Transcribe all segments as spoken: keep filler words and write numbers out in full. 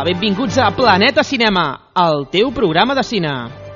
benvinguts a Planeta Cinema, el teu programa de cine.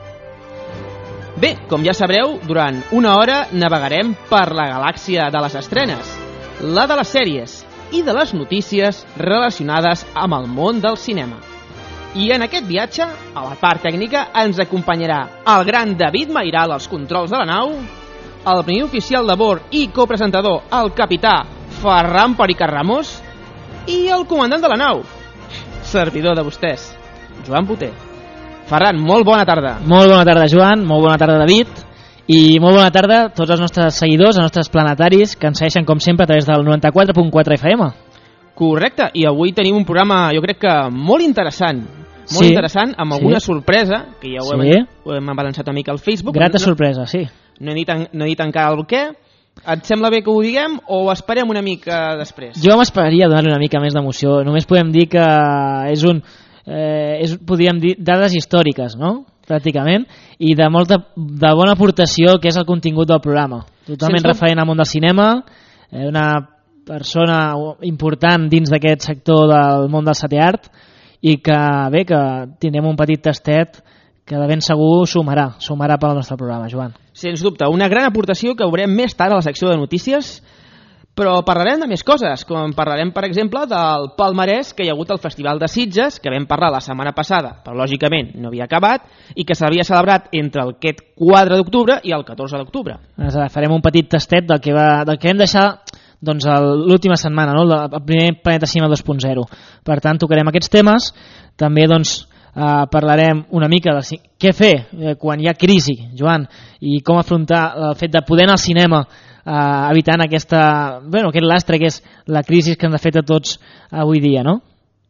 Bé, com ja sabreu, durant una hora navegarem per la galàxia de les estrenes, la de les sèries i de les notícies relacionades amb el món del cinema. I en aquest viatge, a la part tècnica, ens acompanyarà el gran David Mairal als controls de la nau, el primer oficial de bord i copresentador, el capità Ferran Perica Ramos, i el comandant de la nau, servidor de vostès, Joan Boter. Ferran, molt bona tarda. Molt bona tarda, Joan, molt bona tarda, David, i molt bona tarda a tots els nostres seguidors, els nostres planetaris, que ens segueixen com sempre a través del noranta-quatre punt quatre F M. Correcte, i avui tenim un programa, jo crec que molt interessant, molt sí, interessant, amb alguna sí. sorpresa, que ja ho, sí. hem, ho hem avançat una mica al Facebook. Grata no, sorpresa, sí. No he, dit, no he dit encara el què. Et sembla bé que ho diguem o esperem una mica després? Jo m'esperaria donar-li una mica més d'emoció. Només podem dir que és un... Eh, és, podríem dir, dades històriques, no? Pràcticament, i de molta de bona aportació que és el contingut del programa. Totalment referent al món del cinema, eh, una persona important dins d'aquest sector del món del setè art, i que bé, que tindrem un petit tastet que de ben segur sumarà, sumarà pel nostre programa, Joan. Sens dubte, una gran aportació que veurem més tard a la secció de notícies, però parlarem de més coses, com parlarem, per exemple, del palmarès que hi ha hagut al Festival de Sitges, que vam parlar la setmana passada, però lògicament no havia acabat, i que s'havia celebrat entre el quatre d'octubre i el catorze d'octubre. Farem un petit tastet del que, va, del que vam deixar doncs, l'última setmana, no? El primer Planeta Cinema dos punt zero. Per tant, tocarem aquests temes, també doncs, Uh, parlarem una mica de què fer eh, quan hi ha crisi, Joan, i com afrontar el fet de poder anar al cinema uh, evitant aquesta, bueno, aquest lastre que és la crisi que ens ha fet a tots avui dia, no?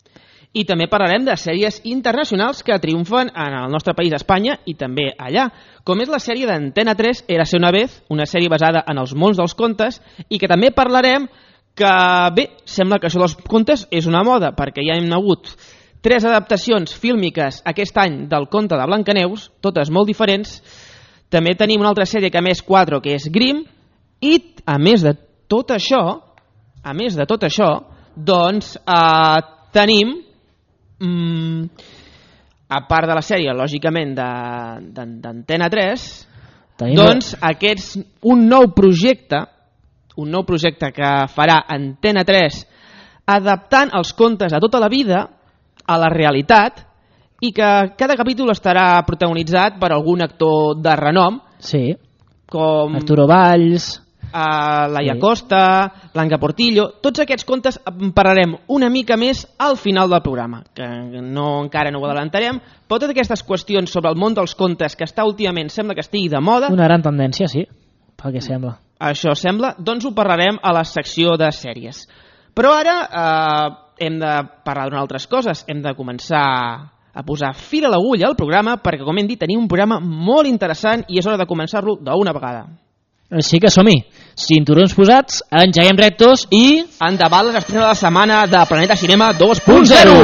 I també parlarem de sèries internacionals que triomfen en el nostre país, Espanya, i també allà, com és la sèrie d'Antena tres, Érase una vez, una sèrie basada en els mons dels contes, i que també parlarem que, bé, sembla que això dels contes és una moda, perquè ja hem hagut tres adaptacions fílmiques aquest any del conte de Blancaneus, totes molt diferents. També tenim una altra sèrie que a més quatre, que és Grimm, i a més de tot això, a més de tot això, doncs eh, tenim, mm, a part de la sèrie, lògicament, d'Antena tres, tenim doncs aquests, un nou projecte, un nou projecte que farà Antena tres adaptant els contes a tota la vida a la realitat, i que cada capítol estarà protagonitzat per algun actor de renom, sí, com Arturo Valls, uh, Laia sí. Costa, Blanca Portillo. Tots aquests contes en parlarem una mica més al final del programa, que no, encara no ho adelantarem, però totes aquestes qüestions sobre el món dels contes, que està últimament, sembla que estigui de moda, una gran tendència, sí, pel que sembla. Això sembla, doncs ho parlarem a la secció de sèries. Però ara eh, hem de parlar d'unes altres coses, hem de començar a posar fil a l'agulla al programa, perquè, com hem dit, tenim un programa molt interessant i és hora de començar-lo d'una vegada. Així que som-hi, cinturons posats, engeguem rectos i... Endavant les estrenes de la setmana de Planeta Cinema dos punt zero!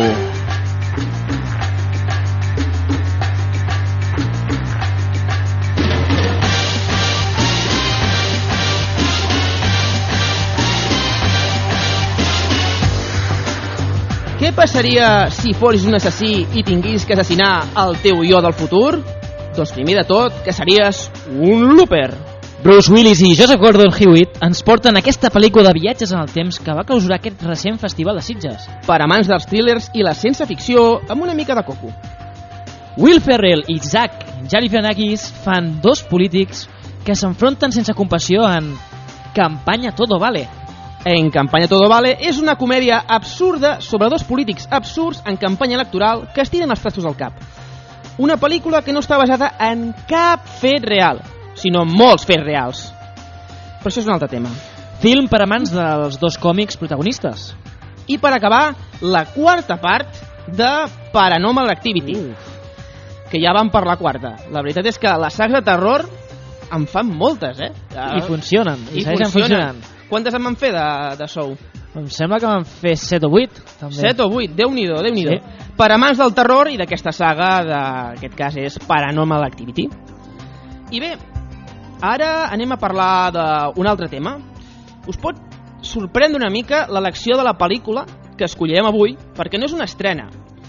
Què passaria si fos un assassí i tinguis que assassinar el teu jo del futur? Doncs primer de tot, que series un looper. Bruce Willis i Joseph Gordon-Levitt ens porten aquesta pel·lícula de viatges en el temps que va causar aquest recent festival de Sitges. Per amants dels thrillers i la ciència ficció amb una mica de coco. Will Ferrell i Zach Galifianakis fan dos polítics que s'enfronten sense compassió en Campanya Todo Vale. En Campanya Todo Vale és una comèdia absurda sobre dos polítics absurds en campanya electoral que es tiren els trastos al cap. Una pel·lícula que no està basada en cap fet real, sinó en molts fets reals. Però això és un altre tema. Film per amants dels dos còmics protagonistes. I per acabar, la quarta part de Paranormal Activity, uh. que ja vam per la quarta. La veritat és que les sagues de terror en fan moltes, eh? I funcionen, i, I segueixen funcionen. funcionant. Quantes en van fer de, de sou? Em sembla que van fer set o vuit. set o vuit, Déu-n'hi-do, Déu-n'hi-do. Sí. Per amants del terror i d'aquesta saga, d'aquest cas és Paranormal Activity. I bé, ara anem a parlar d'un altre tema. Us pot sorprendre una mica l'elecció de la pel·lícula que escollirem avui, perquè no és una estrena.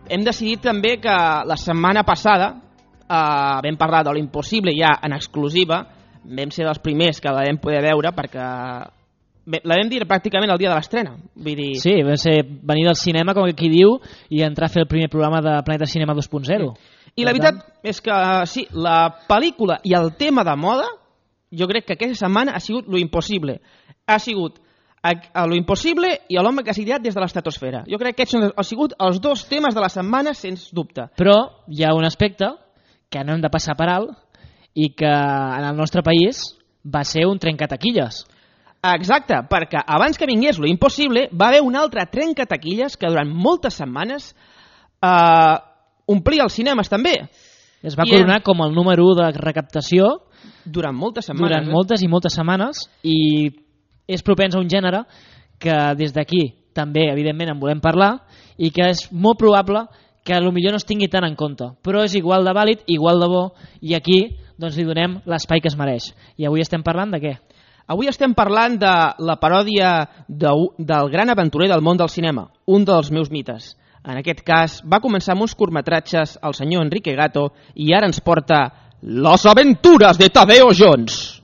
hem decidit també que la setmana passada eh, vam parlar de l'Impossible ja en exclusiva, vam ser dels primers que la vam poder veure perquè bé, la vam dir pràcticament el dia de l'estrena. Vull dir... Sí, va ser venir del cinema, com qui diu, i entrar a fer el primer programa de Planeta Cinema dos punt zero. Sí. I la veritat és que sí, la pel·lícula i el tema de moda, jo crec que aquesta setmana ha sigut lo impossible. Ha sigut a, a lo impossible i a l'home que s'ha ideat des de l'estratosfera. Jo crec que aquests han sigut els dos temes de la setmana, sens dubte. Però hi ha un aspecte que no hem de passar per alt i que en el nostre país va ser un trencataquilles. Exacte, perquè abans que vingués lo impossible va haver un altre trencataquilles que durant moltes setmanes eh, omplia els cinemes també. Es va I coronar en... com el número u de recaptació durant moltes setmanes. Durant eh? moltes i moltes setmanes, i és propens a un gènere que des d'aquí també, evidentment, en volem parlar i que és molt probable que potser no es tingui tant en compte, però és igual de vàlid, igual de bo, i aquí doncs, li donem l'espai que es mereix. I avui estem parlant de què? Avui estem parlant de la paròdia de, del gran aventurer del món del cinema, un dels meus mites. En aquest cas, va començar amb uns curtmetratges el senyor Enrique Gato i ara ens porta Las aventuras de Tadeo Jones.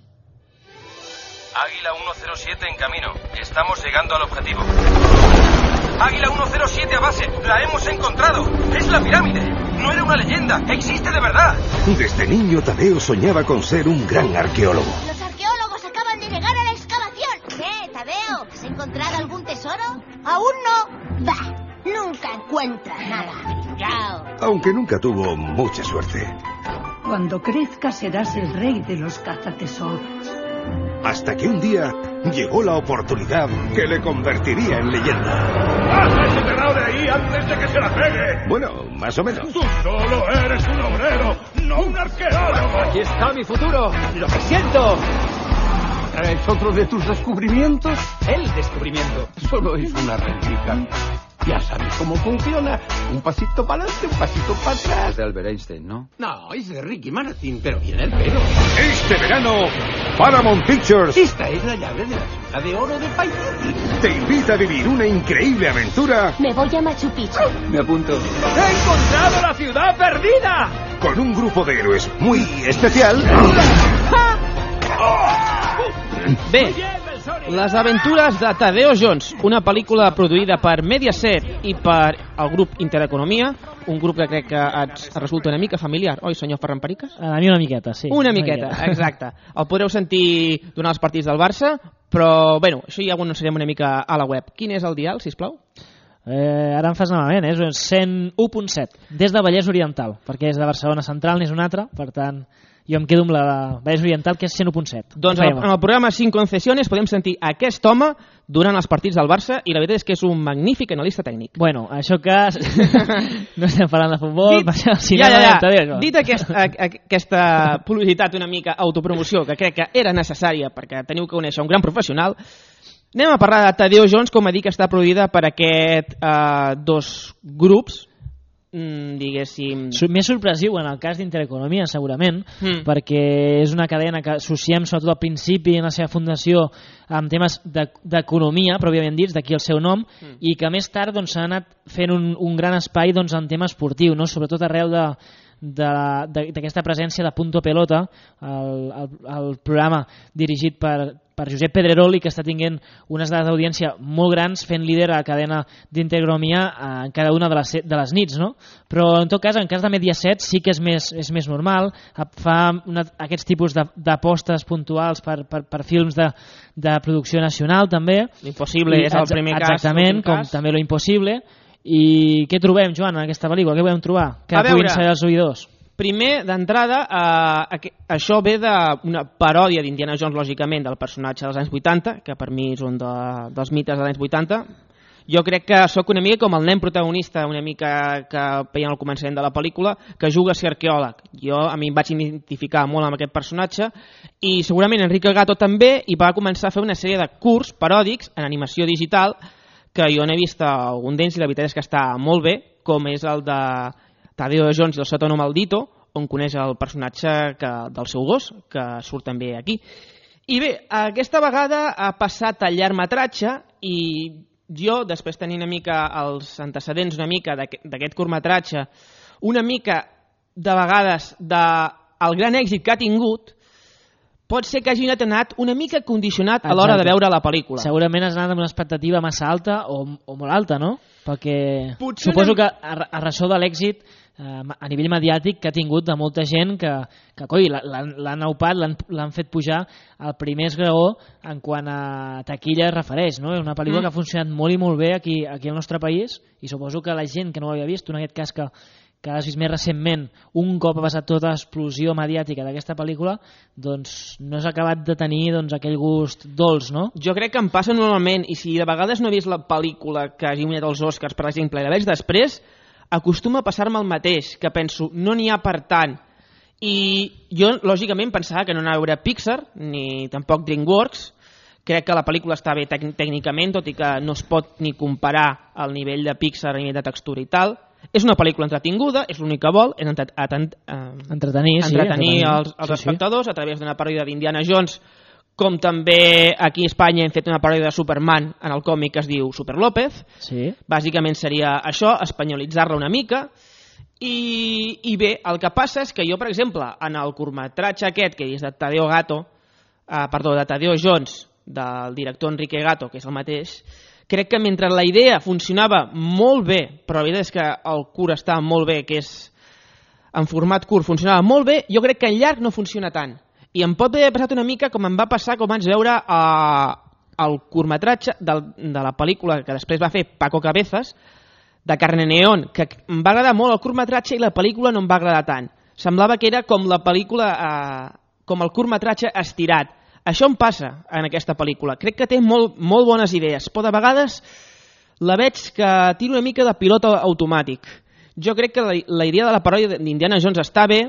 Águila uno cero siete en camino. Estamos llegando al objetivo. Águila uno cero siete a base. La hemos encontrado. Es la pirámide. No era una leyenda. Existe de verdad. Desde niño Tadeo soñaba con ser un gran arqueólogo. Los arqueólogos acaban de llegar a la excavación. ¿Qué, Tadeo? ¿Has encontrado algún tesoro? Aún no. Bah, nunca encuentras nada. Chao. Aunque nunca tuvo mucha suerte. Cuando crezca serás el rey de los cazatesoros. Hasta que un día llegó la oportunidad que le convertiría en leyenda. ¡Baja ese pelado de ahí antes de que se la pegue! Bueno, más o menos. Tú solo eres un obrero, no un arqueólogo. Aquí está mi futuro, lo que siento. ¿Es otro de tus descubrimientos? El descubrimiento. Solo es una réplica. Ya sabes cómo funciona. Un pasito para adelante, un pasito para atrás. Es de Albert Einstein, ¿no? No, es de Ricky Martin, pero viene el pelo. Este verano, Paramount Pictures Esta es la llave de la ciudad de oro de Paititi. te invita a vivir una increíble aventura Me voy a Machu Picchu. Me apunto. ¡He encontrado la ciudad perdida! con un grupo de héroes muy especial. Bé, Les aventures de Tadeo Jones, una pel·lícula produïda per Mediaset i per el grup Intereconomia, un grup que crec que et resulta una mica familiar, oi, senyor Ferran Periques? A mi una miqueta, sí. Una miqueta, exacte. El podreu sentir durant els partits del Barça, però, bueno, això ja ho anunciarem una mica a la web. Quin és el dial, sisplau? Eh, ara em fas malament, és un cent u punt set, des de Vallès Oriental, perquè és de Barcelona Central, n'és un altre, per tant, jo em quedo amb la Vallès Oriental, que és cent u punt set. Doncs en el, en el programa Sin Concesiones podem sentir aquest home durant els partits del Barça i la veritat és que és un magnífic analista tècnic. Bueno, això que... no estem parlant de futbol, Dit, passem al cinema... ja, ja, ja. Tadeo, Dit aquest, a, a, aquesta publicitat una mica autopromoció, que crec que era necessària perquè teniu que conèixer un gran professional, anem a parlar de Tadeo Jones, com a dir que està produïda per aquest eh, dos grups, mm, diguéssim... Més sorpresiu en el cas d'Intereconomia, segurament, Mm. perquè és una cadena que associem sobretot al principi en la seva fundació amb temes de- d'economia, pròpiament dits, d'aquí el seu nom, Mm. i que més tard doncs, s'ha anat fent un, un gran espai doncs, en tema esportiu, no? Sobretot arreu de de- de- d'aquesta presència de Punto Pelota, el, el, el programa dirigit per, per Josep Pedrerol i que està tinguent unes dades d'audiència molt grans, fent líder a la cadena d'Intereconomia en cada una de les, de les nits, no? Però en tot cas, en cas de Mediaset sí que és més, és més normal, fa una, aquests tipus de- d'apostes puntuals per, per, per films de, de producció nacional també. L'Impossible és el exa- primer cas. Exactament, l'últim com cas. també lo Impossible. I què trobem, Joan, en aquesta pel·lícula? Què podem trobar? Que A veure. puguin saber els oïdors. Primer, d'entrada, eh, aqu- això ve d'una paròdia d'Indiana Jones, lògicament, del personatge dels anys vuitanta, que per mi és un de, dels mites dels anys vuitanta. Jo crec que sóc una mica com el nen protagonista, una mica que veiem al començament de la pel·lícula, que juga a ser arqueòleg. Jo a mi em vaig identificar molt amb aquest personatge i segurament Enrique Gato també, i va començar a fer una sèrie de curts paròdics en animació digital que jo n'he vist algun d'ells i la veritat és que està molt bé, com és el de Tadeo Jones i el sòtano maldito, on coneix el personatge que, del seu gos, que surt també aquí. I bé, aquesta vegada ha passat al llargmetratge i jo, després tenint una mica els antecedents una mica d'aquest curtmetratge, una mica de vegades del gran èxit que ha tingut, pot ser que hagi anat una mica condicionat a l'hora de veure la pel·lícula. Segurament has anat amb una expectativa massa alta o, o molt alta, no? Perquè potser suposo anem... que a, a ressò de l'èxit eh, a nivell mediàtic que ha tingut de molta gent que, que coi, l'han aupat, l'han fet pujar al primer esgraó en quant a taquilla es refereix, no? És una pel·lícula mm. que ha funcionat molt i molt bé aquí, aquí al nostre país, i suposo que la gent que no l'havia vist, en aquest cas que que has vist més recentment, un cop ha passat tota l'explosió mediàtica d'aquesta pel·lícula, doncs no has acabat de tenir doncs, aquell gust dolç, no? Jo crec que em passa normalment, i si de vegades no he vist la pel·lícula que hagi guanyat els Oscars, per exemple, i la veig després, acostuma a passar-me el mateix, que penso, no n'hi ha per tant. I jo, lògicament, pensava que no anava a veure Pixar, ni tampoc DreamWorks. Crec que la pel·lícula està bé tècnicament, tot i que no es pot ni comparar al nivell de Pixar a nivell de textura i tal. És una pel·lícula entretinguda, és l'únic que vol, és entretenir, entretenir, sí, entretenir els, els sí, espectadors sí. A través d'una paròdia d'Indiana Jones, com també aquí a Espanya hem fet una paròdia de Superman en el còmic que es diu Super López. Sí. Bàsicament seria això, espanyolitzar-la una mica. I, I bé, el que passa és que jo, per exemple, en el curtmetratge aquest, que és de Tadeo Gatto, eh, perdó, de Tadeo Jones, del director Enrique Gatto, que és el mateix, crec que mentre la idea funcionava molt bé, però la veritat és que el curt està molt bé, que és en format curt, funcionava molt bé, jo crec que en llarg no funciona tant. I em pot haver passat una mica com em va passar com vaig veure eh, el curtmetratge de, de la pel·lícula que després va fer Paco Cabezas, de Carne Neón, que em va agradar molt el curtmetratge i la pel·lícula no em va agradar tant. Semblava que era com la pel·lícula, eh, com el curtmetratge estirat. Això em passa en aquesta pel·lícula. Crec que té molt, molt bones idees, però de vegades la veig que tira una mica de pilot automàtic. Jo crec que la, la idea de la paròdia d'Indiana Jones està bé,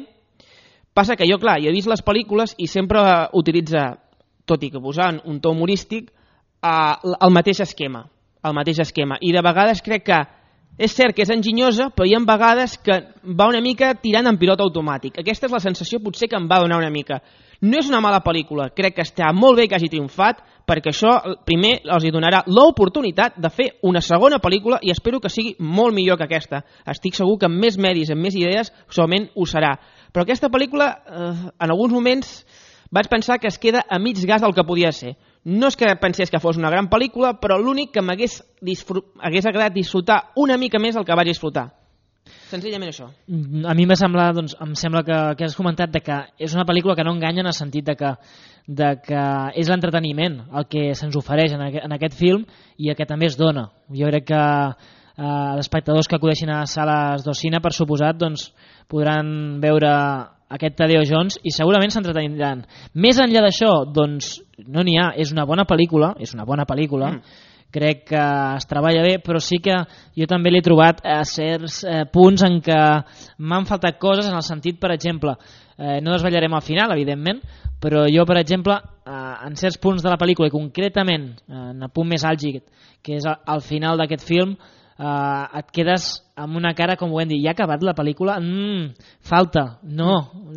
passa que jo, clar, jo he vist les pel·lícules i sempre utilitza, tot i que posant un to humorístic, eh, el mateix esquema, el mateix esquema. I de vegades crec que és cert que és enginyosa, però hi ha vegades que va una mica tirant en pilot automàtic. Aquesta és la sensació potser que em va donar una mica. No és una mala pel·lícula, crec que està molt bé que hagi triomfat, perquè això primer els hi donarà l'oportunitat de fer una segona pel·lícula i espero que sigui molt millor que aquesta. Estic segur que amb més medis, amb més idees, solament ho serà. Però aquesta pel·lícula, eh, en alguns moments, vaig pensar que es queda a mig gas del que podia ser. No és que pensés que fos una gran pel·lícula, però l'únic que m'hagués hagués agradat disfrutar una mica més el que vaig disfrutar. Senzillament això. A mi em sembla, doncs, em sembla que, que has comentat de que és una pel·lícula que no enganya en el sentit de que, de que és l'entreteniment el que se'ns ofereix en aquest, en aquest film i el que també es dona. Jo crec que eh, els espectadors que acudeixin a sales d'Ocina, per suposat, doncs, podran veure aquest Tadeo Jones i segurament s'entretindran. Més enllà d'això, doncs no n'hi ha, és una bona pel·lícula, és una bona pel·lícula, mm. crec que es treballa bé, però sí que jo també l'he trobat a certs eh, punts en què m'han faltat coses, en el sentit, per exemple, eh, no desvetllarem al final, evidentment, però jo, per exemple, eh, en certs punts de la pel·lícula, i concretament eh, en el punt més àlgid, que és al final d'aquest film, Uh, et quedes amb una cara com ho hem dit, ja ha acabat la pel·lícula? Mm, falta, no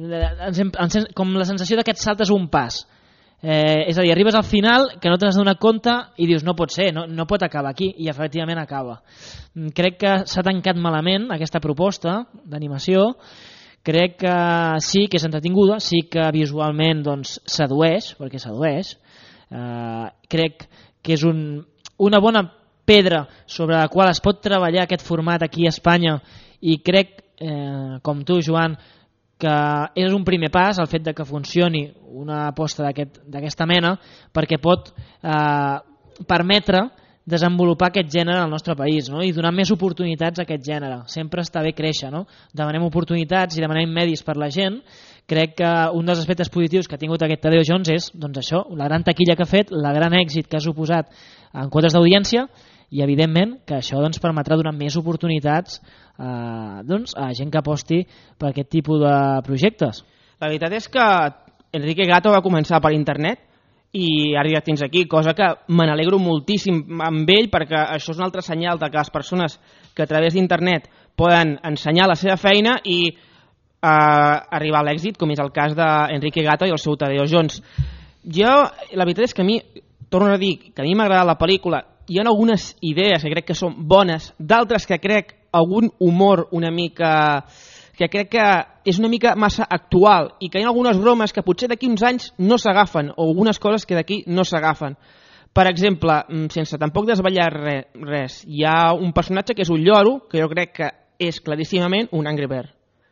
mm. com la sensació de que et saltes un pas, eh, és a dir, arribes al final que no t'has donat compte i dius no pot ser, no, no pot acabar aquí, i efectivament acaba. Crec que s'ha tancat malament aquesta proposta d'animació. Crec que sí que és entretinguda, sí que visualment doncs, sedueix, perquè sedueix. Uh, crec que és un, una bona pedra sobre la qual es pot treballar aquest format aquí a Espanya, i crec, eh, com tu, Joan, que és un primer pas el fet de que funcioni una aposta d'aquesta aquest, mena, perquè pot eh, permetre desenvolupar aquest gènere al nostre país, no? I donar més oportunitats a aquest gènere. Sempre està bé créixer, no? Demanem oportunitats i demanem medis per la gent. Crec que un dels aspectes positius que ha tingut aquest Tadeo Jones és doncs això, la gran taquilla que ha fet, la gran èxit que ha suposat en quotes d'audiència, i evidentment que això doncs, permetrà donar més oportunitats eh, doncs, a gent que aposti per aquest tipus de projectes. La veritat és que Enrique Gatto va començar per internet i ha arribat fins aquí, cosa que me n'alegro moltíssim amb ell, perquè això és un altre senyal de que les persones que a través d'internet poden ensenyar la seva feina i eh, arribar a l'èxit, com és el cas d'Enrique Gatto i el seu Tadeo Jones. Jo, la veritat és que a mi, torno a dir, que a mi m'ha agradat la pel·lícula, hi ha algunes idees que crec que són bones, d'altres que crec algun humor una mica... que crec que és una mica massa actual i que hi ha algunes bromes que potser d'aquí uns anys no s'agafen o algunes coses que d'aquí no s'agafen. Per exemple, sense tampoc desvetllar res, res, hi ha un personatge que és un lloro que jo crec que és claríssimament un Angry Bird.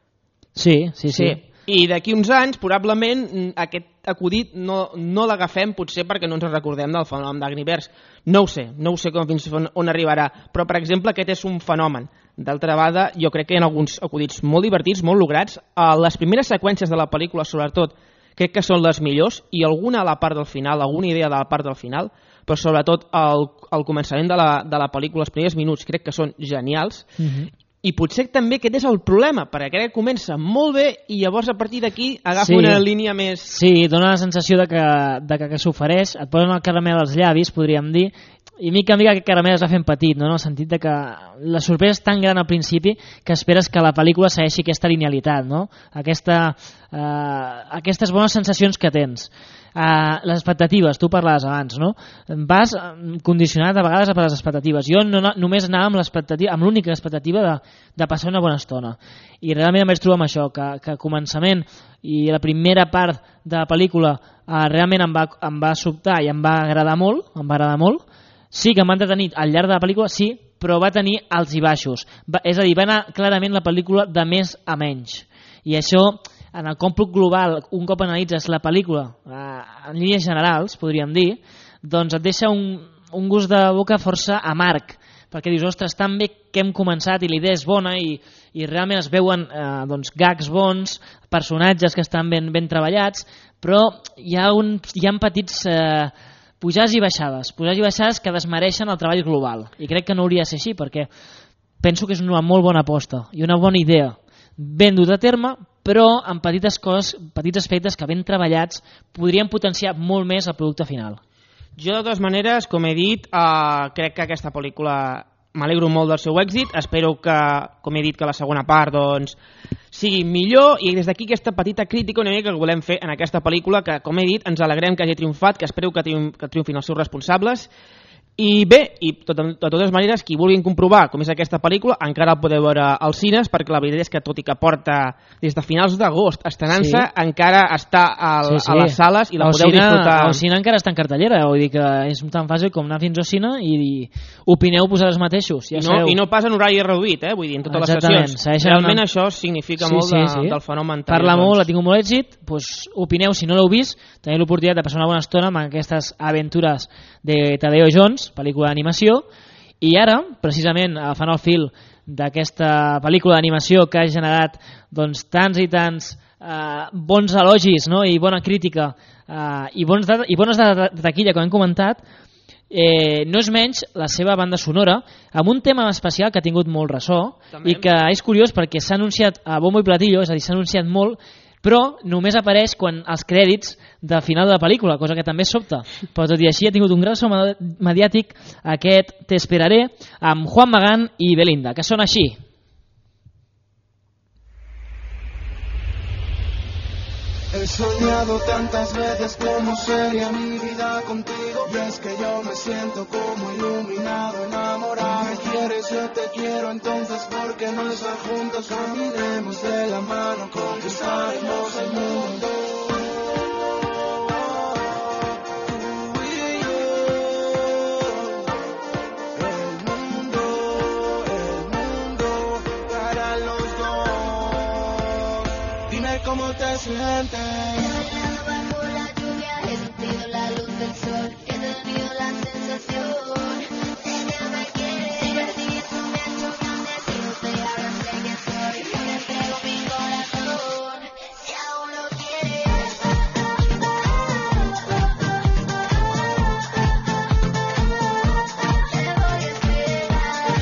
Sí, sí, sí. sí. I d'aquí uns anys, probablement, aquest acudit no, no l'agafem potser perquè no ens recordem del fenomen d'Angry Birds. No ho sé, no ho sé com fins on, on arribarà, però per exemple aquest és un fenomen. D'altra banda, jo crec que hi ha alguns acudits molt divertits, molt lograts. A les primeres seqüències de la pel·lícula, sobretot, crec que són les millors, i alguna a la part del final, alguna idea de la part del final, però sobretot al, al començament de la, de la pel·lícula, els primers minuts, crec que són genials, mm-hmm. I potser també aquest és el problema, perquè crec que comença molt bé i llavors a partir d'aquí agafa sí. una línia més... Sí, dona la sensació de que, de que, que s'ofereix, et posen el caramel als llavis, podríem dir, i mica en mica aquest caramel es va fent petit, no? En el sentit de que la sorpresa és tan gran al principi que esperes que la pel·lícula segueixi aquesta linealitat, no? Aquesta, eh, aquestes bones sensacions que tens. Uh, les expectatives, tu parlaves abans, no? Vas condicionat a vegades per les expectatives. Jo no, només anava amb l'expectativa, amb l'única expectativa de, de passar una bona estona. I realment em vaig trobar amb això, que, que començament i la primera part de la pel·lícula uh, realment em va, em va sobtar i em va agradar molt, em va agradar molt. Sí que em va entretenir al llarg de la pel·lícula, sí, però va tenir alts i baixos. Va, és a dir, va anar clarament la pel·lícula de més a menys. I això... en el còmput global, un cop analitzes la pel·lícula eh, en línies generals, podríem dir, doncs et deixa un, un gust de boca força amarg, perquè dius, ostres, tan bé que hem començat i la idea és bona i, i realment es veuen eh, doncs, gags bons, personatges que estan ben, ben treballats, però hi ha, un, hi ha petits eh, pujades i baixades, pujades i baixades que desmereixen el treball global, i crec que no hauria de ser així, perquè penso que és una molt bona aposta i una bona idea, ben dut a terme, però amb petites coses, petits aspectes que ben treballats podrien potenciar molt més el producte final. Jo, de totes maneres, com he dit, eh, crec que aquesta pel·lícula m'alegro molt del seu èxit, espero que, com he dit, que la segona part doncs, sigui millor, i des d'aquí aquesta petita crítica una mica que volem fer en aquesta pel·lícula, que, com he dit, ens alegrem que hagi triomfat, que espero que, triomf, que triomfin els seus responsables. I bé, i tot, de totes maneres, qui vulguin comprovar com és aquesta pel·lícula encara el podeu veure als cines, perquè la veritat és que tot i que porta des de finals d'agost estrenant-se, sí. encara està al, sí, sí. a les sales i la podeu cine, disfrutar. El cine encara està en cartellera, vull dir que és tan fàcil com anar fins al cine i, i opineu vosaltres mateixos. Ja I, no, I no pas en horari reduït, eh? Vull dir, en totes Exactament. les sessions. Realment una... això significa sí, molt de, sí, sí. del fenomen. Parla molt, ha tingut molt èxit, doncs opineu, si no l'heu vist, teniu l'oportunitat de passar una bona estona amb aquestes aventures de Tadeo Jones, pel·lícula d'animació, i ara, precisament agafant el fil d'aquesta pel·lícula d'animació que ha generat doncs, tants i tants eh, bons elogis, no? I bona crítica eh, i, bons de, i bones de, de, de taquilla, com hem comentat, eh, no és menys la seva banda sonora, amb un tema especial que ha tingut molt ressò També. I que és curiós perquè s'ha anunciat a bombo i platillo, és a dir, s'ha anunciat molt, però només apareix quan els crèdits de final de la pel·lícula, cosa que també sobta. Però tot i així ha tingut un gran so mediàtic aquest Te esperaré amb Juan Magán i Belinda, que són així. He soñado tantas veces como sería mi vida contigo, y es que yo me siento como iluminado, enamorado. Me quieres, yo te quiero, entonces ¿por qué no estar juntos? Caminemos de la mano, conquistaremos el mundo. ¿Cómo te sientes? Bajo la lluvia he sentido la luz del sol, he tenido la sensación de que me quieres. Divertido me ha hecho grande, si no te hagas sé quién soy. Yo te entrego mi corazón, si aún lo quieres. Te voy a esperar.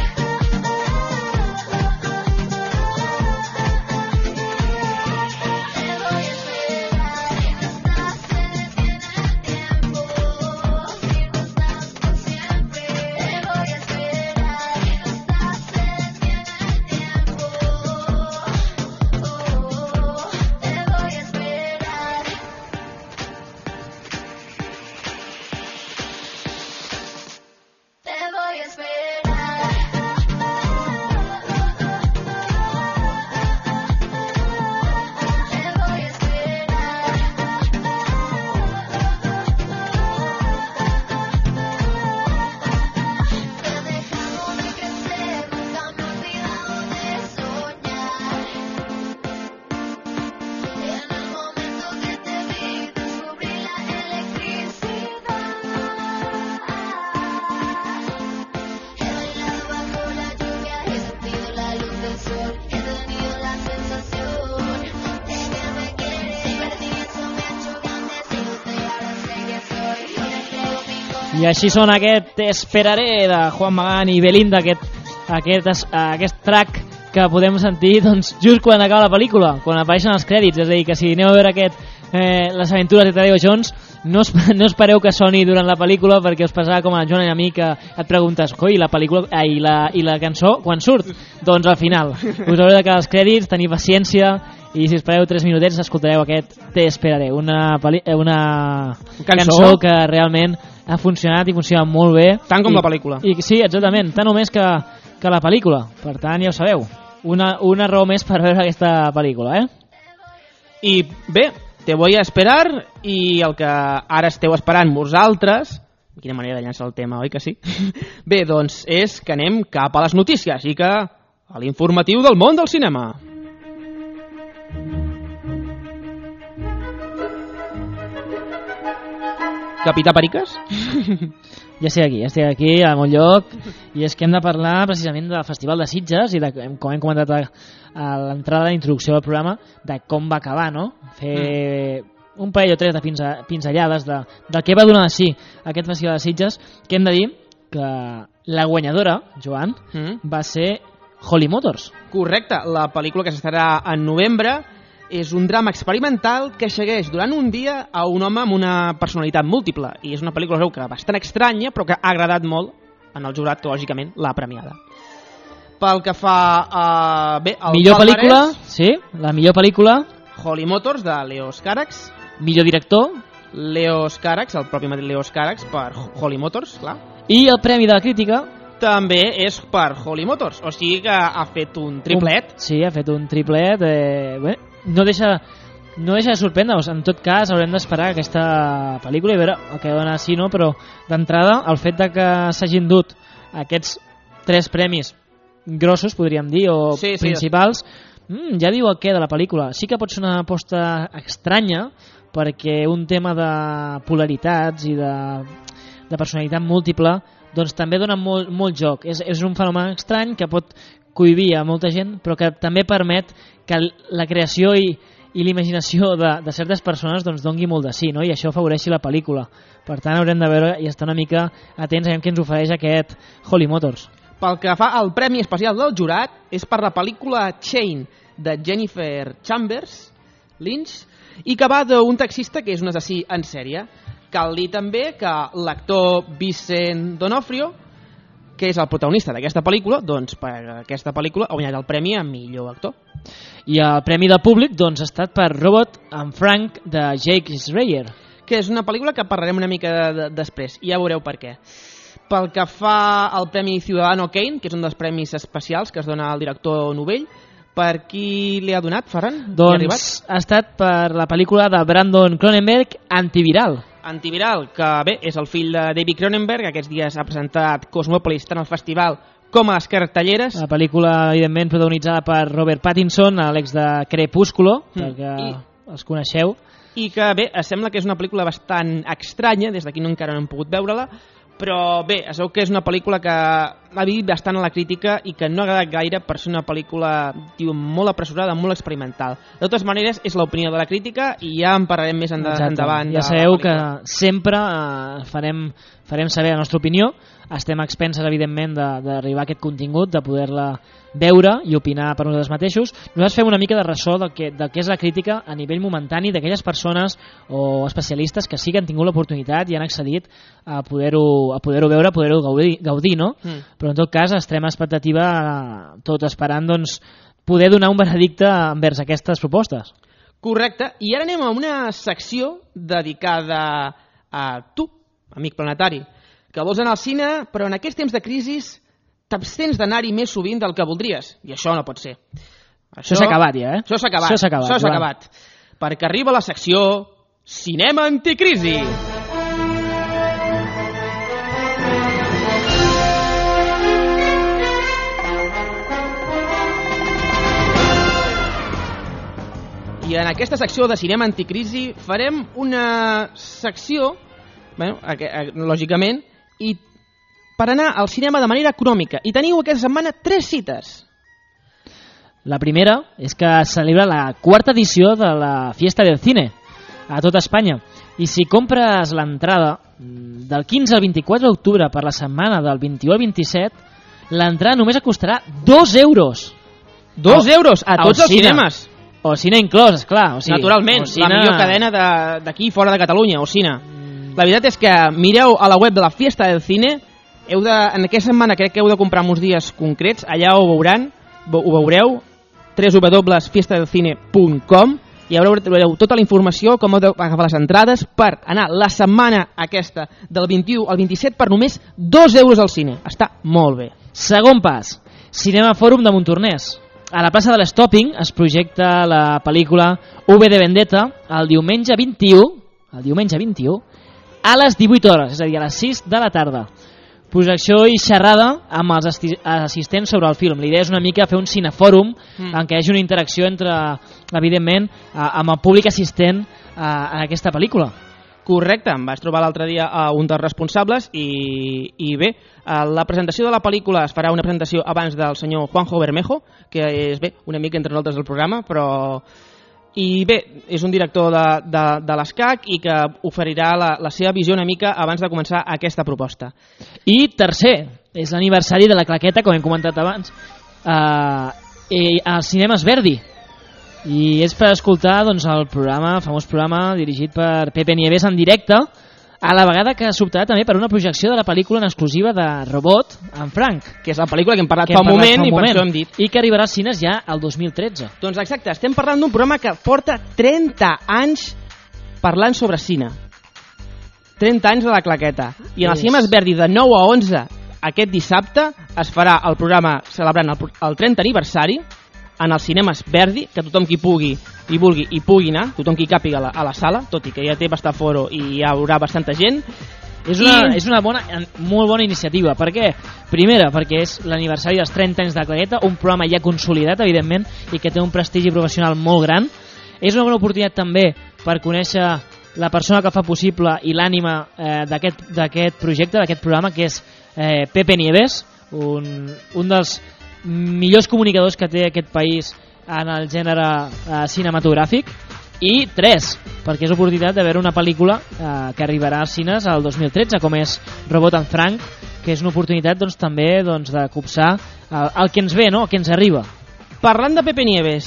Siempre I així són aquest Te esperaré de Juan Magán i Belinda, aquest, aquest, aquest track que podem sentir doncs, just quan acaba la pel·lícula, quan apareixen els crèdits. És a dir, que si aneu a veure aquest, eh, les aventures de Tadeo Jones, no, es, no espereu que soni durant la pel·lícula, perquè us passarà com a Joan i a mi, que et preguntes, coi, la pel·lícula eh, i, la, i la cançó quan surt? Doncs al final. Us haureu de quedar els crèdits, tenir paciència, i si espereu tres minutets escoltareu aquest Te esperaré, una, una cançó. cançó que realment ha funcionat i funciona molt bé. Tant com I, la pel·lícula. I, sí, exactament, tant o més que, que la pel·lícula. Per tant, ja ho sabeu, una, una raó més per veure aquesta pel·lícula, eh? I bé, te voy a esperar, i el que ara esteu esperant vosaltres, quina manera de llançar el tema, oi que sí? Bé, doncs és que anem cap a les notícies, i que a l'informatiu del món del cinema. Capità Periques? Ja estic aquí, ja estic aquí al meu lloc, i és que hem de parlar precisament del Festival de Sitges i de, com hem comentat a, a l'entrada de la introducció del programa, de com va acabar, no? Fer mm. un parell o tres de pinza, pinzellades de, del que va donar de si aquest Festival de Sitges, que hem de dir que la guanyadora, Joan, mm. va ser Holly Motors. Correcte, la pel·lícula que s'estarà en novembre és un drama experimental que segueix durant un dia a un home amb una personalitat múltiple, i és una pel·lícula creu que bastant estranya, però que ha agradat molt en el jurat, que lògicament l'ha premiada. Pel que fa a... Bé, el millor palmarès, pel·lícula, sí, la millor pel·lícula, Holly Motors, de Leos Carax. Millor director, Leos Carax, el propi Leos Carax, per Holly Motors, clar. I el premi de la crítica també és per Holly Motors, o sigui que ha fet un triplet. Un, sí, ha fet un triplet. Eh, bé, no deixa, no deixa de sorprendre-nos. En tot cas, haurem d'esperar aquesta pel·lícula i veure el que dona així, no? Però d'entrada, el fet de que s'hagin dut aquests tres premis grossos, podríem dir, o sí, sí, principals, mm, ja diu el què de la pel·lícula. Sí que pot ser una aposta estranya, perquè un tema de polaritats i de, de personalitat múltiple doncs també dona molt, molt joc. És, és un fenomen estrany que pot cohibir a molta gent, però que també permet que la creació i, i l'imaginació de, de certes persones doncs dongui molt de sí, no? I això afavoreixi la pel·lícula. Per tant, haurem de veure i estar una mica atents a què ens ofereix aquest Holly Motors. Pel que fa al Premi Especial del Jurat, és per la pel·lícula Chain, de Jennifer Chambers Lynch, i que va d'un taxista que és un assassí en sèrie. Cal dir també que l'actor Vincent D'Onofrio, que és el protagonista d'aquesta pel·lícula, doncs per aquesta pel·lícula ha guanyat el premi a millor actor. I el premi del públic doncs ha estat per Robot and Frank de Jake Schreier, que és una pel·lícula que parlarem una mica de, de, després, i ja veureu per què. Pel que fa al Premi Ciudadano Kane, que és un dels premis especials que es dona al director novell, per qui li ha donat, Ferran? Doncs ha estat per la pel·lícula de Brandon Cronenberg, Antiviral. Antiviral, que bé, és el fill de David Cronenberg, aquests dies ha presentat Cosmòpolis tant al festival com a les cartelleres. La pel·lícula, evidentment, protagonitzada per Robert Pattinson, l'ex de Crepúsculo, mm. perquè I... els coneixeu. I que bé, sembla que és una pel·lícula bastant estranya, des d'aquí no encara no hem pogut veure-la, però bé, es veu que és una pel·lícula que ha vist bastant a la crítica i que no ha agradat gaire per ser una pel·lícula, diu, molt apressurada, molt experimental. De totes maneres, és l'opinió de la crítica i ja en parlarem més enda endavant. Ja sabeu que sempre eh, farem, farem saber la nostra opinió. Estem a expenses, evidentment, d'arribar a aquest contingut, de poder-la veure i opinar per nosaltres mateixos. Nosaltres fem una mica de ressò del que, del que és la crítica a nivell momentani d'aquelles persones o especialistes que sí que han tingut l'oportunitat i han accedit a poder-ho a poder-ho veure, a poder-ho gaudir, gaudir, no? Mm. Però en tot cas estem a expectativa, tot esperant doncs, poder donar un veredicte envers aquestes propostes. Correcte, i ara anem a una secció dedicada a tu, amic planetari, que vols anar al cine, però en aquests temps de crisi t'abstens d'anar-hi més sovint del que voldries. I això no pot ser. Això s'ha acabat ja, eh? Això s'ha acabat. Això s'ha acabat, això s'ha acabat. Perquè arriba la secció Cinema Anticrisi. I en aquesta secció de Cinema Anticrisi farem una secció, bueno, lògicament, i per anar al cinema de manera econòmica. I teniu aquesta setmana tres cites. La primera és que es celebra la quarta edició de la Fiesta del Cine a tot Espanya. I si compres l'entrada del quinze al vint-i-quatre d'octubre per la setmana del vint-i-u al vint-i-set, l'entrada només costarà dos euros. Dos euros a tots els cine. cinemes. O cine inclòs, esclar. O sigui, Naturalment, Ocina... la millor cadena d'aquí fora de Catalunya, Ocina. Mm. La veritat és que mireu a la web de la Fiesta del Cine, heu de, en aquesta setmana crec que heu de comprar uns dies concrets, allà ho veuran, ho veureu, w w w punt fiesta del cine punt com, i veureu tota la informació, com heu d'agafar les entrades per anar la setmana aquesta del vint-i-u al vint-i-set per només dos euros al cine. Està molt bé. Segon pas, Cinema Fòrum de Montornès. A la plaça de l'Stopping es projecta la pel·lícula V de Vendetta el diumenge vint-i-u, el diumenge vint-i-u, a les divuit hores, és a dir, a les sis de la tarda. Projecció i xerrada amb els assistents sobre el film. L'idea és una mica fer un cinefòrum mm. en què hi hagi una interacció entre, evidentment, amb el públic assistent a aquesta pel·lícula. Correcte, em vaig trobar l'altre dia a un dels responsables i, i bé, la presentació de la pel·lícula es farà una presentació abans del senyor Juanjo Bermejo, que és bé, un amic entre nosaltres del programa, però... I bé, és un director de, de, de l'ESCAC i que oferirà la, la seva visió una mica abans de començar aquesta proposta. I tercer, és l'aniversari de la Claqueta, com hem comentat abans, eh, als cinemes Verdi. I és per escoltar doncs, el programa, el famós programa dirigit per Pepe Nieves en directe, a la vegada que s'optarà també per una projecció de la pel·lícula en exclusiva de Robot, en Frank. Que és la pel·lícula que hem parlat fa un moment i per això hem dit. I que arribarà als cines ja el dos mil tretze. Doncs exacte, estem parlant d'un programa que porta trenta anys parlant sobre cine. trenta anys de la Claqueta. I en els cinemes Verdi de nou a onze aquest dissabte es farà el programa celebrant el, el trenta aniversari en els cinemes Verdi, que tothom qui pugui i vulgui i pugui anar, tothom qui càpiga a la, a la sala, tot i que ja té bastant foro i hi haurà bastanta gent. És una, I... és una bona, molt bona iniciativa. Per què? Primera, perquè és l'aniversari dels trenta anys de la Claqueta, un programa ja consolidat, evidentment, i que té un prestigi professional molt gran. És una bona oportunitat també per conèixer la persona que fa possible i l'ànima eh, d'aquest projecte, d'aquest programa, que és eh, Pepe Nieves, un, un dels millors comunicadors que té aquest país en el gènere eh, cinematogràfic. I tres, perquè és oportunitat de veure una pel·lícula eh, que arribarà als cines el dos mil tretze, com és Robot en Frank, que és una oportunitat doncs, també doncs, de copsar el, el que ens ve, no? El que ens arriba. Parlant de Pepe Nieves,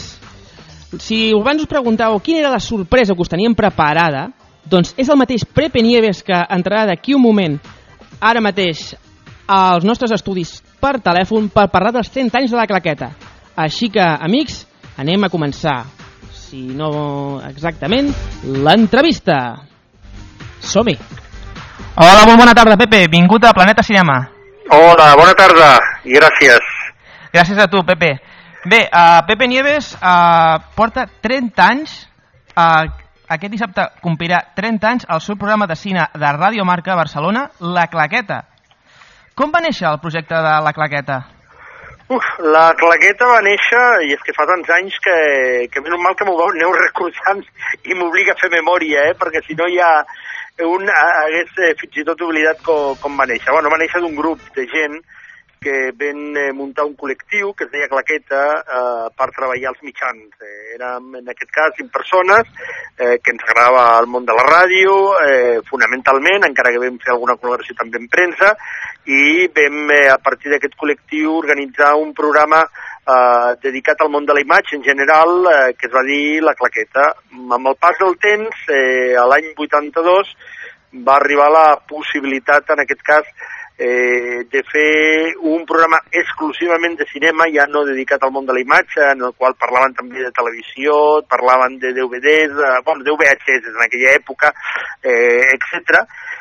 si abans us preguntàveu quina era la sorpresa que us teníem preparada, doncs és el mateix Pepe Nieves que entrarà d'aquí un moment, ara mateix, als nostres estudis per telèfon per parlar dels trenta anys de la Claqueta. Així que, amics, anem a començar, si no exactament, l'entrevista. Som-hi. Hola, molt bona tarda, Pepe. Vingut a Planeta Cinema. Hola, bona tarda i gràcies. Gràcies a tu, Pepe. Bé, uh, Pepe Nieves uh, porta trenta anys, uh, aquest dissabte complirà trenta anys al seu programa de cine de Ràdio Marca a Barcelona, La Claqueta. Com va néixer el projecte de La Claqueta? Uf, La Claqueta va néixer, i és que fa tants anys que, que menys mal que m'ho aneu recordant i m'obliga a fer memòria, eh? Perquè si no ja un hagués eh, fins i tot oblidat com, com va néixer. Bueno, va néixer d'un grup de gent que ven eh, muntar un col·lectiu que es deia Claqueta eh, per treballar als mitjans. Eh, érem, en aquest cas, cinc persones eh, que ens agradava el món de la ràdio, eh, fonamentalment, encara que vam fer alguna col·laboració també en premsa, i vam, eh, a partir d'aquest col·lectiu, organitzar un programa eh, dedicat al món de la imatge en general, eh, que es va dir La Claqueta. Amb el pas del temps, eh, a l'any vuitanta-dos, va arribar la possibilitat, en aquest cas, Eh, de fer un programa exclusivament de cinema, ja no dedicat al món de la imatge, en el qual parlaven també de televisió, parlaven de D V Ds, eh, bueno, de V H S en aquella època, eh, etcètera.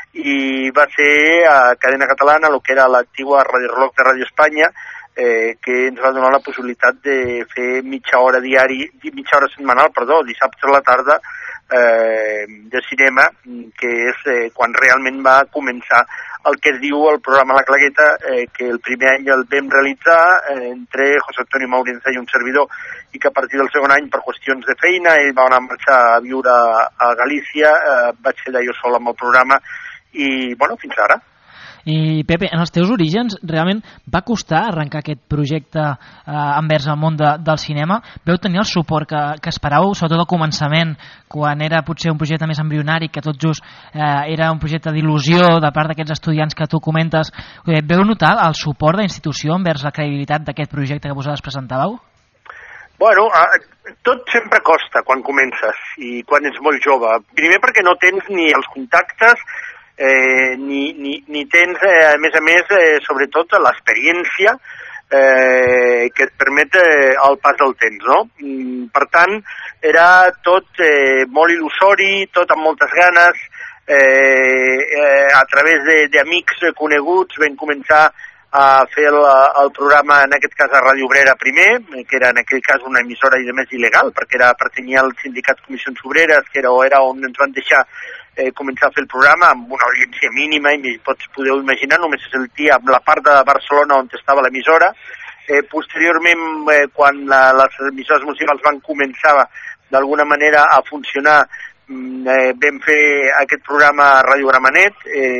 I va ser a Cadena Catalana, el que era l'antigua Radio Reloj de Ràdio Espanya, eh, que ens va donar la possibilitat de fer mitja hora diari, mitja hora setmanal, perdó, dissabte a la tarda, eh, de cinema, que és eh, quan realment va començar el que es diu el programa La Claqueta, eh, que el primer any el vam realitzar eh, entre José Antonio Maurenza i un servidor, i que a partir del segon any, per qüestions de feina, ell va anar a marxar a viure a Galícia, eh, vaig quedar jo sol amb el programa, i, bueno, fins ara. I Pepe, en els teus orígens realment va costar arrencar aquest projecte eh, envers el món de, del cinema? Veu tenir el suport que, que esperàveu, sobretot al començament, quan era potser un projecte més embrionari, que tot just eh, era un projecte d'il·lusió de part d'aquests estudiants que tu comentes? Eh, veu notar el suport de la institució envers la credibilitat d'aquest projecte que vosaltres presentàveu? Bueno, tot sempre costa quan comences i quan ets molt jove. Primer perquè no tens ni els contactes, eh, ni, ni, ni tens, eh, a més a més, eh, sobretot l'experiència eh, que et permet eh, el pas del temps, no? Per tant, era tot eh, molt il·lusori, tot amb moltes ganes, eh, eh, a través d'amics coneguts vam començar a fer el, el programa, en aquest cas a Ràdio Obrera primer, que era en aquell cas una emissora i més il·legal, perquè era pertanyia al sindicat Comissions Obreres, que era, era on ens van deixar eh, començar a fer el programa amb una audiència mínima, i pots podeu imaginar, només es sentia amb la part de Barcelona on estava l'emissora. Eh, posteriorment, eh, quan la, les emissores musicals van començar d'alguna manera a funcionar, Eh, vam fer aquest programa a Ràdio Gramenet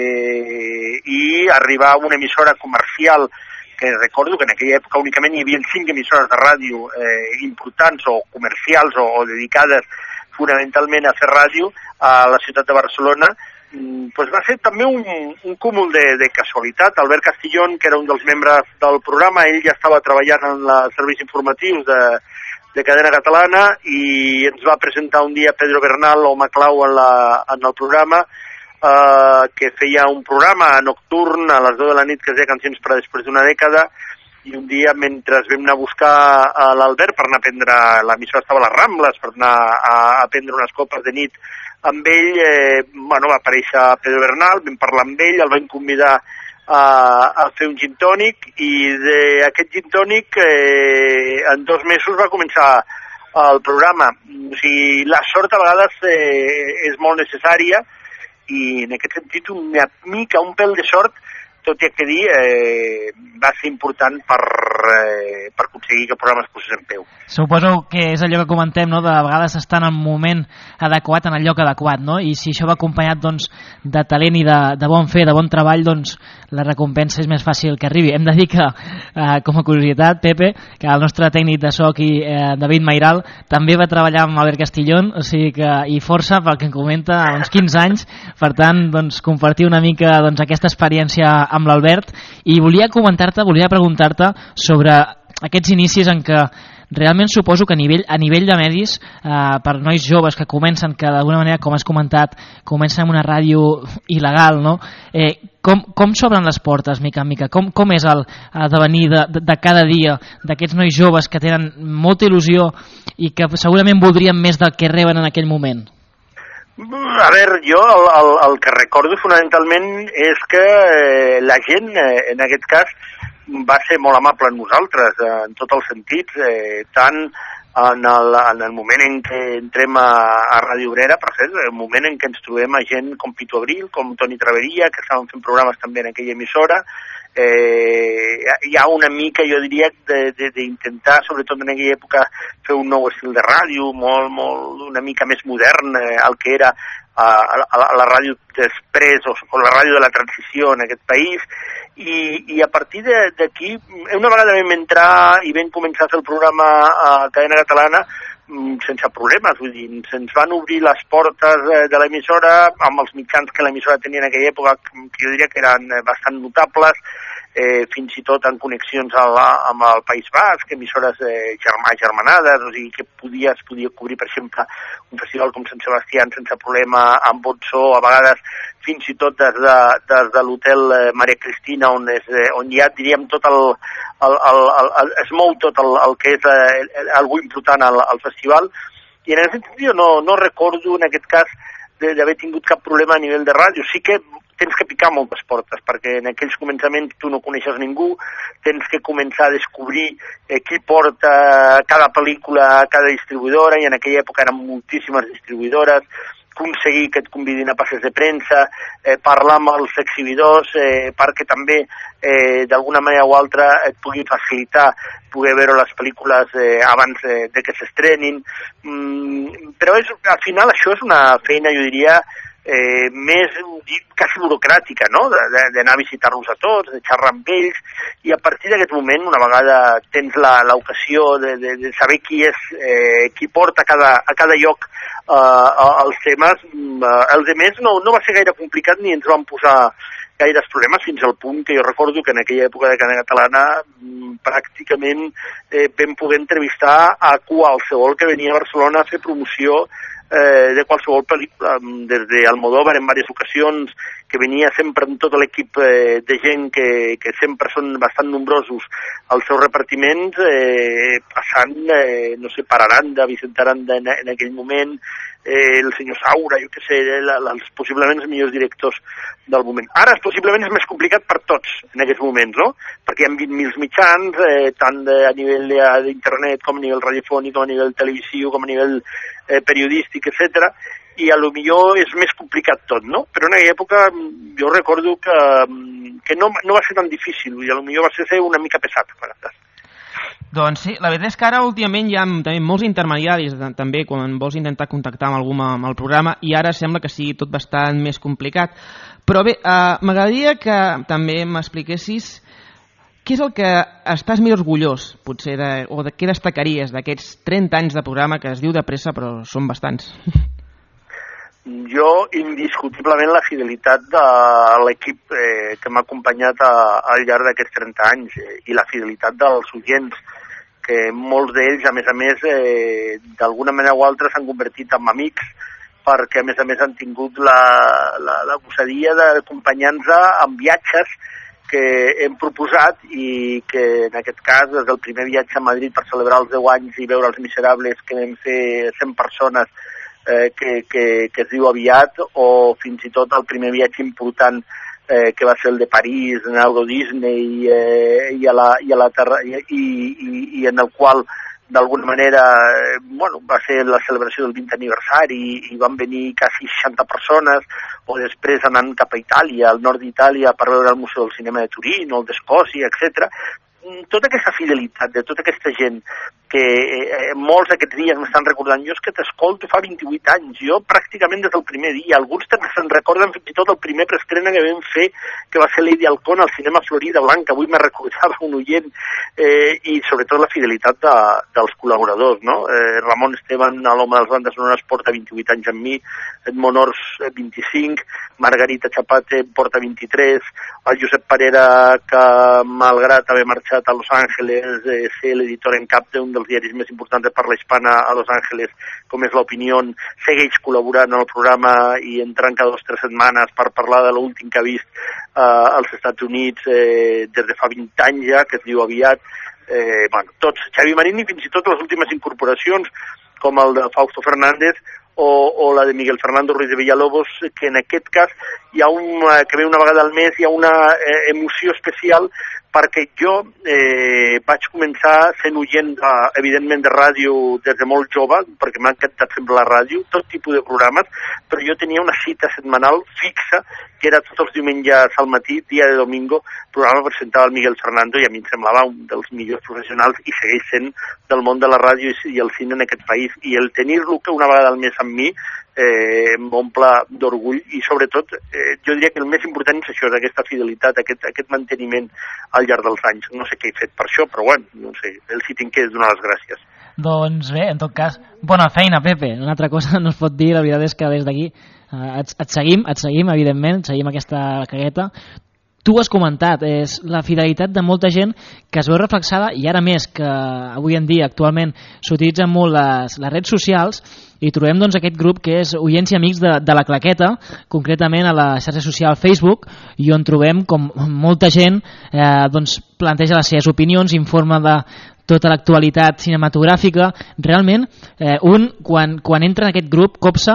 eh, i arribar a una emissora comercial que recordo que en aquella època únicament hi havia cinc emissores de ràdio eh, importants o comercials o, o dedicades fonamentalment a fer ràdio a la ciutat de Barcelona. Mm, pues va ser també un, un cúmul de, de casualitat. Albert Castillón, que era un dels membres del programa, ell ja estava treballant en els serveis informatius de de cadena catalana i ens va presentar un dia Pedro Bernal o Maclau en, la, en el programa eh, que feia un programa nocturn a les deu de la nit que es deia Cancions per a després d'una dècada, i un dia mentre vam anar a buscar a l'Albert per anar a prendre, l'emissora estava a les Rambles, per anar a, a prendre unes copes de nit amb ell, eh, bueno, va aparèixer Pedro Bernal, vam parlar amb ell, el vam convidar A, a fer un gin tònic, i d'aquest gin tònic eh, en dos mesos va començar el programa. O sigui, la sort a vegades eh, és molt necessària, i en aquest sentit una mica, un pèl de sort, tot i que dir, eh, va ser important per, eh, per aconseguir que el programa es posés en peu. Suposo que és allò que comentem, no? De vegades estar en el moment adequat, en el lloc adequat, no? I si això va acompanyat doncs, de talent i de, de bon fer, de bon treball, doncs la recompensa és més fàcil que arribi. Hem de dir que, eh, com a curiositat, Pepe, que el nostre tècnic de so aquí, eh, David Mairal, també va treballar amb Albert Castillón, o sigui que, i força, pel que em comenta, uns quinze anys, per tant, doncs, compartir una mica doncs, aquesta experiència amb l'Albert, i volia comentar-te, volia preguntar-te sobre aquests inicis en què realment suposo que a nivell, a nivell de medis, eh, per nois joves que comencen, que d'alguna manera, com has comentat, comencen amb una ràdio il·legal, no? Eh, com, com s'obren les portes, mica en mica? Com, com és el devenir de, de, de cada dia d'aquests nois joves que tenen molta il·lusió i que segurament voldrien més del que reben en aquell moment? A veure, jo el, el, el que recordo fonamentalment és que eh, la gent, eh, en aquest cas, va ser molt amable amb nosaltres, eh, en tots els sentits, eh, tant en el, en el moment en què entrem a, a Ràdio Obrera, per cert, el moment en què ens trobem a gent com Pitu Abril, com Toni Traveria, que estaven fent programes també en aquella emissora. Eh, hi ha una mica, jo diria, d'intentar, sobretot en aquella època, fer un nou estil de ràdio, molt, molt, una mica més modern, eh, el que era a, a, a la ràdio després, o, o la ràdio de la transició en aquest país, i, i a partir d'aquí, una vegada vam entrar i vam començar a fer el programa a Cadena Catalana, sense problemes, vull dir, se'ns van obrir les portes de l'emissora amb els mitjans que l'emissora tenia en aquella època, que jo diria que eren bastant notables, eh, fins i tot en connexions a la, amb el País Basc, emissores eh, germà, germanades, o sigui, que podia, es podia cobrir, per exemple, un festival com Sant Sebastià sense problema, amb bon so, a vegades fins i tot des de, des de l'hotel Maria Cristina, on, és, on hi ha, diríem, tot el, el, el, el, el es mou tot el, el que és eh, algú important al, al festival, i en aquest sentit jo no, no recordo en aquest cas d'haver tingut cap problema a nivell de ràdio. Sí que tens que picar moltes portes, perquè en aquells començaments tu no coneixes ningú, tens que començar a descobrir eh, qui porta cada pel·lícula a cada distribuïdora, i en aquella època eren moltíssimes distribuïdores, aconseguir que et convidin a passes de premsa, eh, parlar amb els exhibidors, eh, perquè també eh, d'alguna manera o altra et pugui facilitar poder veure les pel·lícules eh, abans eh, de que s'estrenin. Mm, però és, al final això és una feina, jo diria, eh, més quasi burocràtica, no? D'anar a visitar-los a tots, de xerrar amb ells, i a partir d'aquest moment, una vegada tens l'ocasió de, de, de saber qui és, eh, qui porta a cada, a cada lloc eh, els temes, eh, els altres no, no va ser gaire complicat ni ens van posar gaires problemes, fins al punt que jo recordo que en aquella època de Cadena Catalana pràcticament eh, vam poder entrevistar a qualsevol que venia a Barcelona a fer promoció eh, de qualsevol pel·lícula, des d'Almodóvar en diverses ocasions, que venia sempre amb tot l'equip eh, de gent que, que sempre són bastant nombrosos als seus repartiments, eh, passant, eh, no sé, per Aranda, Vicent Aranda en, en aquell moment, eh, el senyor Saura, jo què sé, la, els possiblement els millors directors del moment. Ara possiblement és més complicat per tots en aquests moments, no? Perquè hi ha vint mil mitjans, eh, tant de, a nivell d'internet com a nivell radiofònic, com a nivell televisiu, com a nivell eh, periodístic, etcètera, i a lo millor és més complicat tot, no? Però en aquella època jo recordo que, que no, no va ser tan difícil, i a lo millor va ser una mica pesat a vegades. Doncs sí, la veritat és que ara últimament hi ha també molts intermediaris, també quan vols intentar contactar amb algú amb el programa, i ara sembla que sigui tot bastant més complicat. Però bé, eh, m'agradaria que també m'expliquessis què és el que estàs més orgullós, potser, de, o de què destacaries d'aquests trenta anys de programa, que es diu de pressa, però són bastants. Jo, indiscutiblement, la fidelitat de l'equip eh, que m'ha acompanyat a, al llarg d'aquests trenta anys eh, i la fidelitat dels oients, que molts d'ells, a més a més, eh, d'alguna manera o altra s'han convertit en amics, perquè a més a més han tingut la, la, la gosadia d'acompanyar-nos en viatges que hem proposat i que en aquest cas, des del primer viatge a Madrid per celebrar els deu anys i veure Els Miserables, que vam fer cent persones, eh, que, que, que es diu Aviat, o fins i tot el primer viatge important eh, que va ser el de París, en Euro Disney, eh, i, a la, i, a la terra, i, i, i en el qual d'alguna manera, eh, bueno, va ser la celebració del vint aniversari i, i van venir quasi seixanta persones, o després anant cap a Itàlia, al nord d'Itàlia, per veure el Museu del Cinema de Turín o el d'Escòcia, etcètera. Tota aquesta fidelitat de tota aquesta gent que eh, molts d'aquests dies m'estan recordant, jo és que t'escolto fa vint-i-vuit anys, jo pràcticament des del primer dia, alguns se'n recorden fins i tot el primer preestrena que vam fer, que va ser Lady Halcón al cinema Florida Blanca, avui me recordava un oient, eh, i sobretot la fidelitat de, dels col·laboradors, no? Eh, Ramon Esteban, l'home de les bandes sonores, porta vint-i-vuit anys amb mi, Edmond Ors vint-i-cinc, Margarita Chapate porta vint-i-tres, el Josep Parera, que malgrat haver marxat a Los Angeles, eh, ser l'editor en cap d'un dels diaris més importants de parla hispana a Los Angeles, com és l'Opinión, segueix col·laborant en el programa i entrant cada dues o tres setmanes per parlar de l'últim que ha vist eh, als Estats Units eh, des de fa vint anys ja, que es diu Aviat. Eh, bueno, tots, Xavi Marín i fins i tot les últimes incorporacions, com el de Fausto Fernández, o, o la de Miguel Fernando Ruiz de Villalobos, que en aquest cas hi ha un, que ve una vegada al mes, hi ha una eh, emoció especial, perquè jo eh, vaig començar sent oient, eh, evidentment, de ràdio des de molt jove, perquè m'ha encantat sempre la ràdio, tot tipus de programes, però jo tenia una cita setmanal fixa, que era tots els diumenges al matí, dia de domingo, programa que presentava el Miguel Fernando, i a mi em semblava un dels millors professionals, i segueix sent del món de la ràdio i el cine en aquest país, i el tenir-lo que una vegada al mes amb mi, eh, m'omple d'orgull, i sobretot eh, jo diria que el més important és això, aquesta fidelitat, aquest, aquest manteniment al llarg dels anys. No sé què he fet per això, però bueno, no sé, el sí tinc que donar les gràcies. Doncs bé, en tot cas, bona feina, Pepe. Una altra cosa no es pot dir, la veritat és que des d'aquí eh, et, et seguim, et seguim, evidentment, et seguim aquesta cagueta. Tu has comentat, és la fidelitat de molta gent que es veu reflexada, i ara més que avui en dia actualment s'utilitzen molt les, les redes socials, i trobem doncs, aquest grup que és Oients i Amics de, de la Claqueta, concretament a la xarxa social Facebook, i on trobem com molta gent eh, doncs, planteja les seves opinions, informa de tota l'actualitat cinematogràfica. Realment, eh, un, quan, quan entra en aquest grup, copsa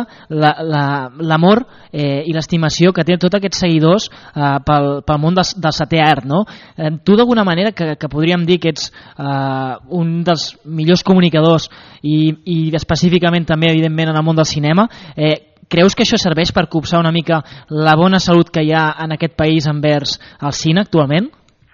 l'amor la, la, eh, i l'estimació que té tots aquests seguidors eh, pel, pel món del, del setè art, no? Eh, tu, d'alguna manera, que, que podríem dir que ets eh, un dels millors comunicadors i, i específicament també, evidentment, en el món del cinema, eh, creus que això serveix per copsar una mica la bona salut que hi ha en aquest país envers el cine actualment?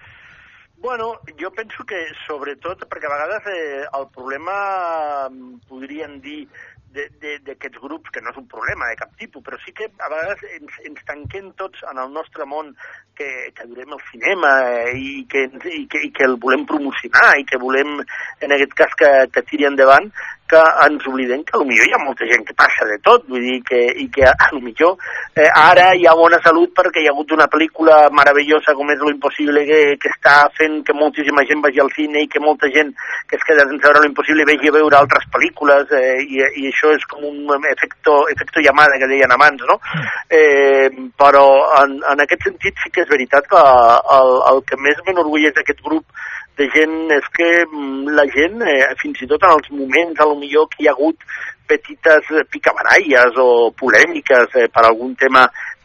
Bueno, jo penso que sobretot, perquè a vegades eh, el problema, podríem dir, d'aquests grups, que no és un problema de cap tipus, però sí que a vegades ens, ens tanquem tots en el nostre món que, que adorem el cinema i que, i, que, i que el volem promocionar i que volem, en aquest cas, que, que tiri endavant, que ens oblidem que potser hi ha molta gent que passa de tot, vull dir que, i que potser eh, ara hi ha bona salut perquè hi ha hagut una pel·lícula meravellosa com és Lo Impossible que, que està fent que moltíssima gent vagi al cine i que molta gent que es queda sense veure Lo Impossible vegi a veure altres pel·lícules eh, i, i això és com un efecto, efecto llamada que deien abans, no? Eh, però en, en aquest sentit sí que és veritat que el, el que més m'enorgulleix d'aquest grup de gent és que la gent, eh, fins i tot en els moments, a lo millor que hi ha hagut petites picabaralles o polèmiques eh, per algun tema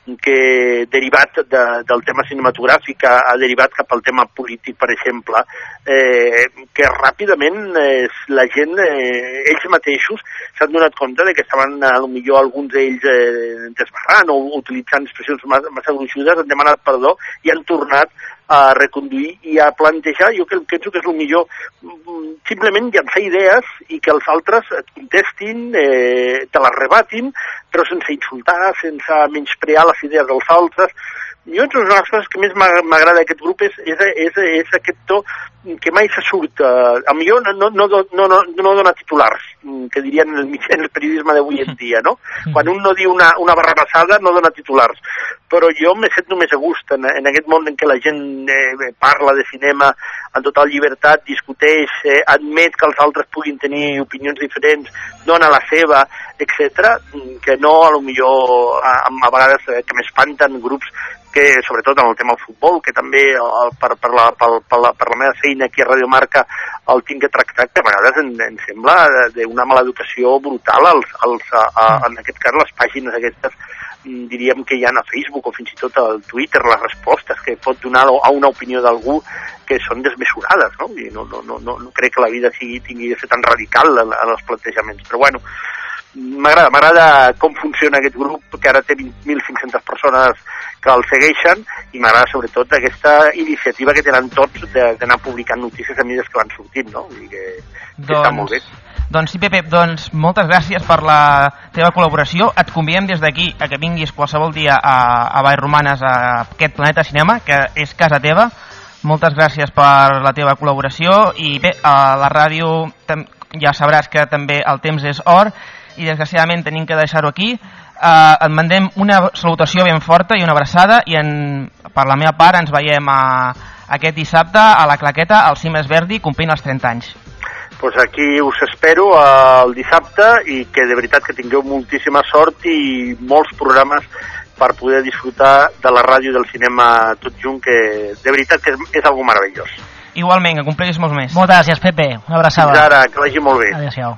que derivat de, del tema cinematogràfic ha, ha derivat cap al tema polític, per exemple, eh, que ràpidament eh, la gent, eh, ells mateixos, s'han donat compte de que estaven, a lo millor, alguns d'ells eh, desbarrant o utilitzant expressions massa gruixudes, han demanat perdó i han tornat a reconduir i a plantejar, jo que penso que és el millor, simplement llançar idees i que els altres et contestin, eh, te les rebatin, però sense insultar, sense menysprear les idees dels altres. Jo, una de les coses que més m'agrada d'aquest grup és, és, és, és aquest to que mai se surt. Uh, a millor no, no, no, no, no, no dona titulars, que dirien en el, en el periodisme d'avui en dia, no? Quan un no diu una, una barrabassada no dona titulars. Però jo me sento més a gust en, en aquest món en què la gent eh, parla de cinema en total llibertat, discuteix, eh, admet que els altres puguin tenir opinions diferents, dona la seva, etcètera, que no, a lo millor, a, a vegades eh, que m'espanten grups que, sobretot en el tema del futbol, que també el, per, per, la, per, per, la, per la meva feina aquí a Radio Marca el tinc que tractar, que a vegades em, em sembla d'una mala educació brutal als, als, a, a, en aquest cas les pàgines aquestes, diríem que hi ha a Facebook o fins i tot al Twitter, les respostes que pot donar a una opinió d'algú que són desmesurades, no? I no, no, no, no, no crec que la vida sigui, tingui de ser tan radical en, en els plantejaments, però bueno, m'agrada, m'agrada com funciona aquest grup, que ara té vint mil cinc-centes persones que el segueixen, i m'agrada sobretot aquesta iniciativa que tenen tots d'anar publicant notícies a mesura que van sortint, no? Vull dir que, que doncs, està molt bé. Doncs sí, Pepe, doncs moltes gràcies per la teva col·laboració. Et convidem des d'aquí a que vinguis qualsevol dia a, a Vallromanes, a aquest Planeta Cinema, que és casa teva. Moltes gràcies per la teva col·laboració i bé, a la ràdio ja sabràs que també el temps és or i desgraciadament tenim que deixar-ho aquí. Uh, et mandem una salutació ben forta i una abraçada i en, per la meva part ens veiem a, aquest dissabte a la Claqueta al Cimes Verdi complint els trenta anys. Pues aquí us espero el dissabte i que de veritat que tingueu moltíssima sort i molts programes per poder disfrutar de la ràdio i del cinema tot junt, que de veritat que és, és algo meravellós. Igualment, que compleguis molts més. Moltes gràcies, Pepe. Una abraçada. Fins ara, que vagi molt bé. Adéu-siau.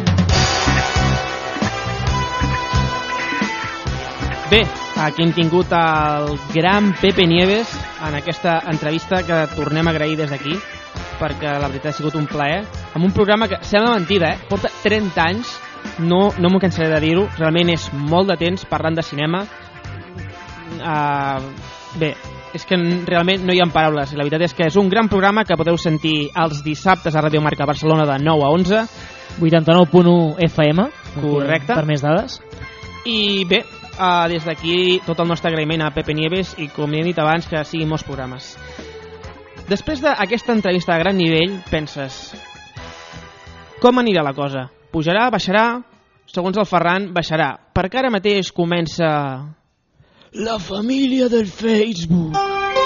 Bé, aquí hem tingut el gran Pepe Nieves en aquesta entrevista que tornem a agrair des d'aquí, perquè la veritat ha sigut un plaer, amb un programa que, sembla mentida, eh? Porta trenta anys, no, no m'ho cansaré de dir-ho, realment és molt de temps parlant de cinema. Uh, bé, és que realment no hi ha paraules, la veritat és que és un gran programa que podeu sentir els dissabtes a Radio Marca Barcelona de nou a onze. vuitanta-nou punt u F M, correcte, per més dades. I bé, uh, des d'aquí tot el nostre agraïment a Pepe Nieves i, com he dit abans, que siguin molts programes. Després d'aquesta entrevista de gran nivell, penses, com anirà la cosa? Pujarà, baixarà? Segons el Ferran, baixarà. Perquè ara mateix comença la família del Facebook.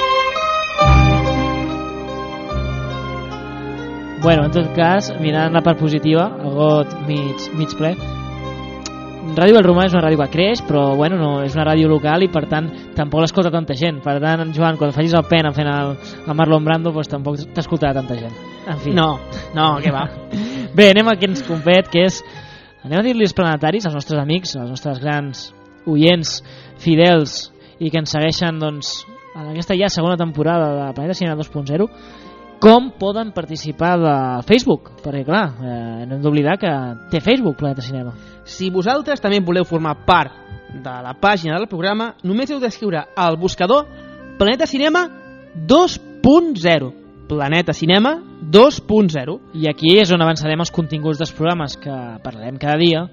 Bueno, en tot cas, mirant la part positiva, el got mig, mig ple, Ràdio Vallromà és una ràdio que creix, però bueno, no, és una ràdio local i per tant tampoc l'escolta tanta gent. Per tant, Joan, quan facis el pen fent el, el Marlon Brando, doncs tampoc t'escoltarà tanta gent. En fi. No, no, què va. Bé, anem a què ens compet, que és, anem a dir-li als planetaris, als nostres amics, als nostres grans oients fidels i que ens segueixen doncs, en aquesta ja segona temporada de Planeta Cinema dos punt zero, com poden participar de Facebook, perquè clar, eh, no hem d'oblidar que té Facebook Planeta Cinema. Si vosaltres també voleu formar part de la pàgina del programa, només heu d'escriure al buscador Planeta Cinema dos punt zero. Planeta Cinema dos punt zero. I aquí és on avançarem els continguts dels programes que parlarem cada dia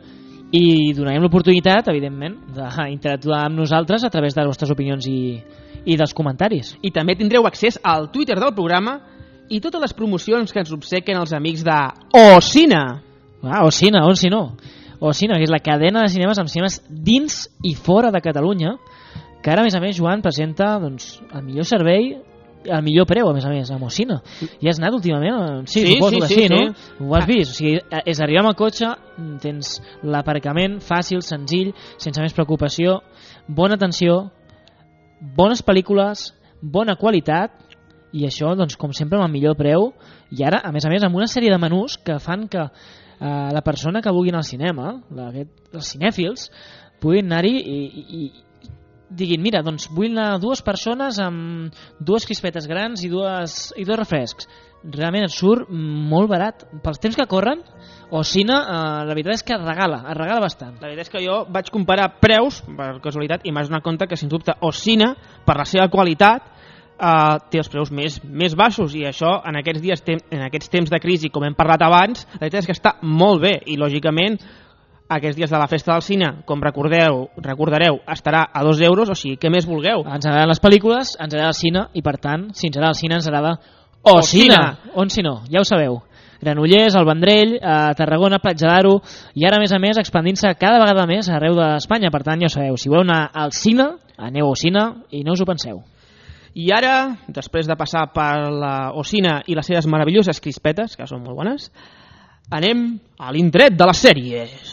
i donarem l'oportunitat, evidentment, d'interactuar amb nosaltres a través de les vostres opinions i, i dels comentaris. I també tindreu accés al Twitter del programa i totes les promocions que ens obsequen els amics de Ocina. Ah, Ocina, on si no? Ocina, que és la cadena de cinemes amb cinemes dins i fora de Catalunya, que ara, a més a més, Joan presenta doncs, el millor servei, el millor preu, a més a més, amb Ocina. I has anat últimament? Sí, sí, suposo sí, que sí, sí, no? sí. Ho has vist? O sigui, és arribar amb el cotxe, tens l'aparcament fàcil, senzill, sense més preocupació, bona atenció, bones pel·lícules, bona qualitat, i això, doncs, com sempre, amb el millor preu, i ara, a més a més, amb una sèrie de menús que fan que eh, la persona que vulgui anar al cinema, la, els cinèfils, puguin anar-hi i, i, i diguin, mira, doncs vull anar dues persones amb dues crispetes grans i, dues, i dos refrescs. Realment et surt molt barat. Pels temps que corren, Ocina, eh, la veritat és que es regala, es regala bastant. La veritat és que jo vaig comparar preus, per casualitat, i m'has donat compte que, sens dubte, Ocina, per la seva qualitat, Uh, té els preus més, més baixos, i això en aquests dies, en aquests temps de crisi, com hem parlat abans, la veritat és que està molt bé, i lògicament aquests dies de la festa del cine, com recordeu, recordareu, estarà a dos euros, o sigui, què més vulgueu? Ens agraden les pel·lícules, ens agrada el cine, i per tant, si ens agrada el cine, ens agrada Ocina. On si no, ja ho sabeu. Granollers, el Vendrell, a Tarragona, Platja d'Aro, i ara, a més a més, expandint-se cada vegada més arreu d'Espanya. Per tant, ja ho sabeu, si voleu anar al cine, aneu a Ocina i no us ho penseu. I ara, després de passar per la Ocina i les seves meravelloses crispetes, que són molt bones, anem a l'indret de les sèries.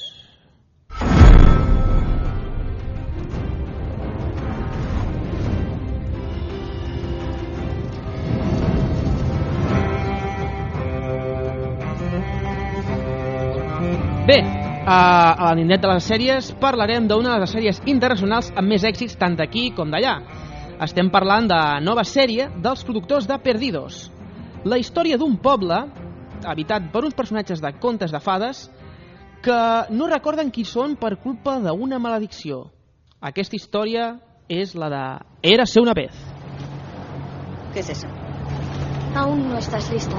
Bé, a l'indret de les sèries parlarem d'una de les sèries internacionals amb més èxits tant d'aquí com d'allà. Estem parlant de nova sèrie dels productors de Perdidos. La història d'un poble habitat per uns personatges de contes de fades que no recorden qui són per culpa d'una maledicció. Aquesta història és la de Érase una vez. ¿Qué es eso? Aún no estás lista.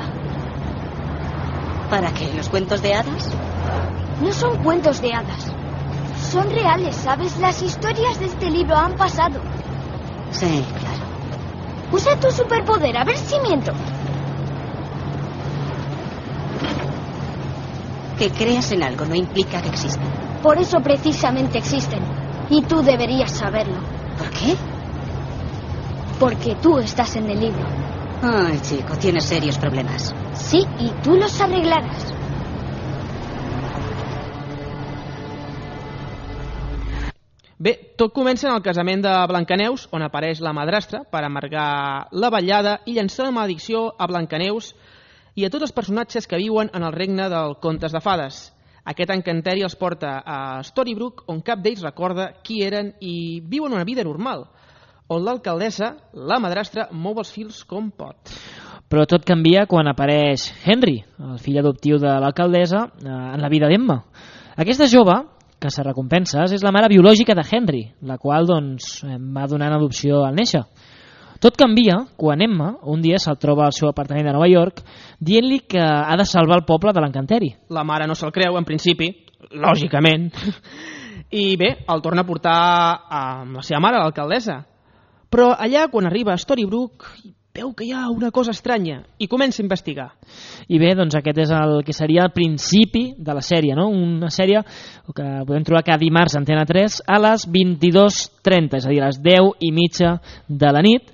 ¿Para qué? ¿Los cuentos de hadas? No son cuentos de hadas. Son reales, ¿sabes? Las historias de este libro han pasado. Sí, claro. Usa tu superpoder, a ver si miento. Que creas en algo no implica que exista. Por eso precisamente existen. Y tú deberías saberlo. ¿Por qué? Porque tú estás en el libro. Ay, chico, tienes serios problemas. Sí, y tú los arreglarás. Bé, tot comença en el casament de Blancaneus, on apareix la madrastra per amargar la vetllada i llançar la maledicció a Blancaneus i a tots els personatges que viuen en el regne dels contes de fades. Aquest encanteri els porta a Storybrooke, on cap d'ells recorda qui eren i viuen una vida normal, on l'alcaldessa, la madrastra, mou els fils com pot. Però tot canvia quan apareix Henry, el fill adoptiu de l'alcaldessa, en la vida d'Emma. Aquesta jove, que se recompenses, és la mare biològica de Henry, la qual doncs, va donar en adopció al néixer. Tot canvia quan Emma un dia se'l troba al seu apartament de Nova York dient-li que ha de salvar el poble de l'encanteri. La mare no se'l creu, en principi, lògicament, i bé, el torna a portar amb la seva mare, l'alcaldessa. Però allà, quan arriba a Storybrooke, veu que hi ha una cosa estranya i comença a investigar. I bé, doncs aquest és el que seria el principi de la sèrie, no? Una sèrie que podem trobar cada dimarts a Antena tres a les vint-i-dues trenta, és a dir, a les deu i mitja de la nit,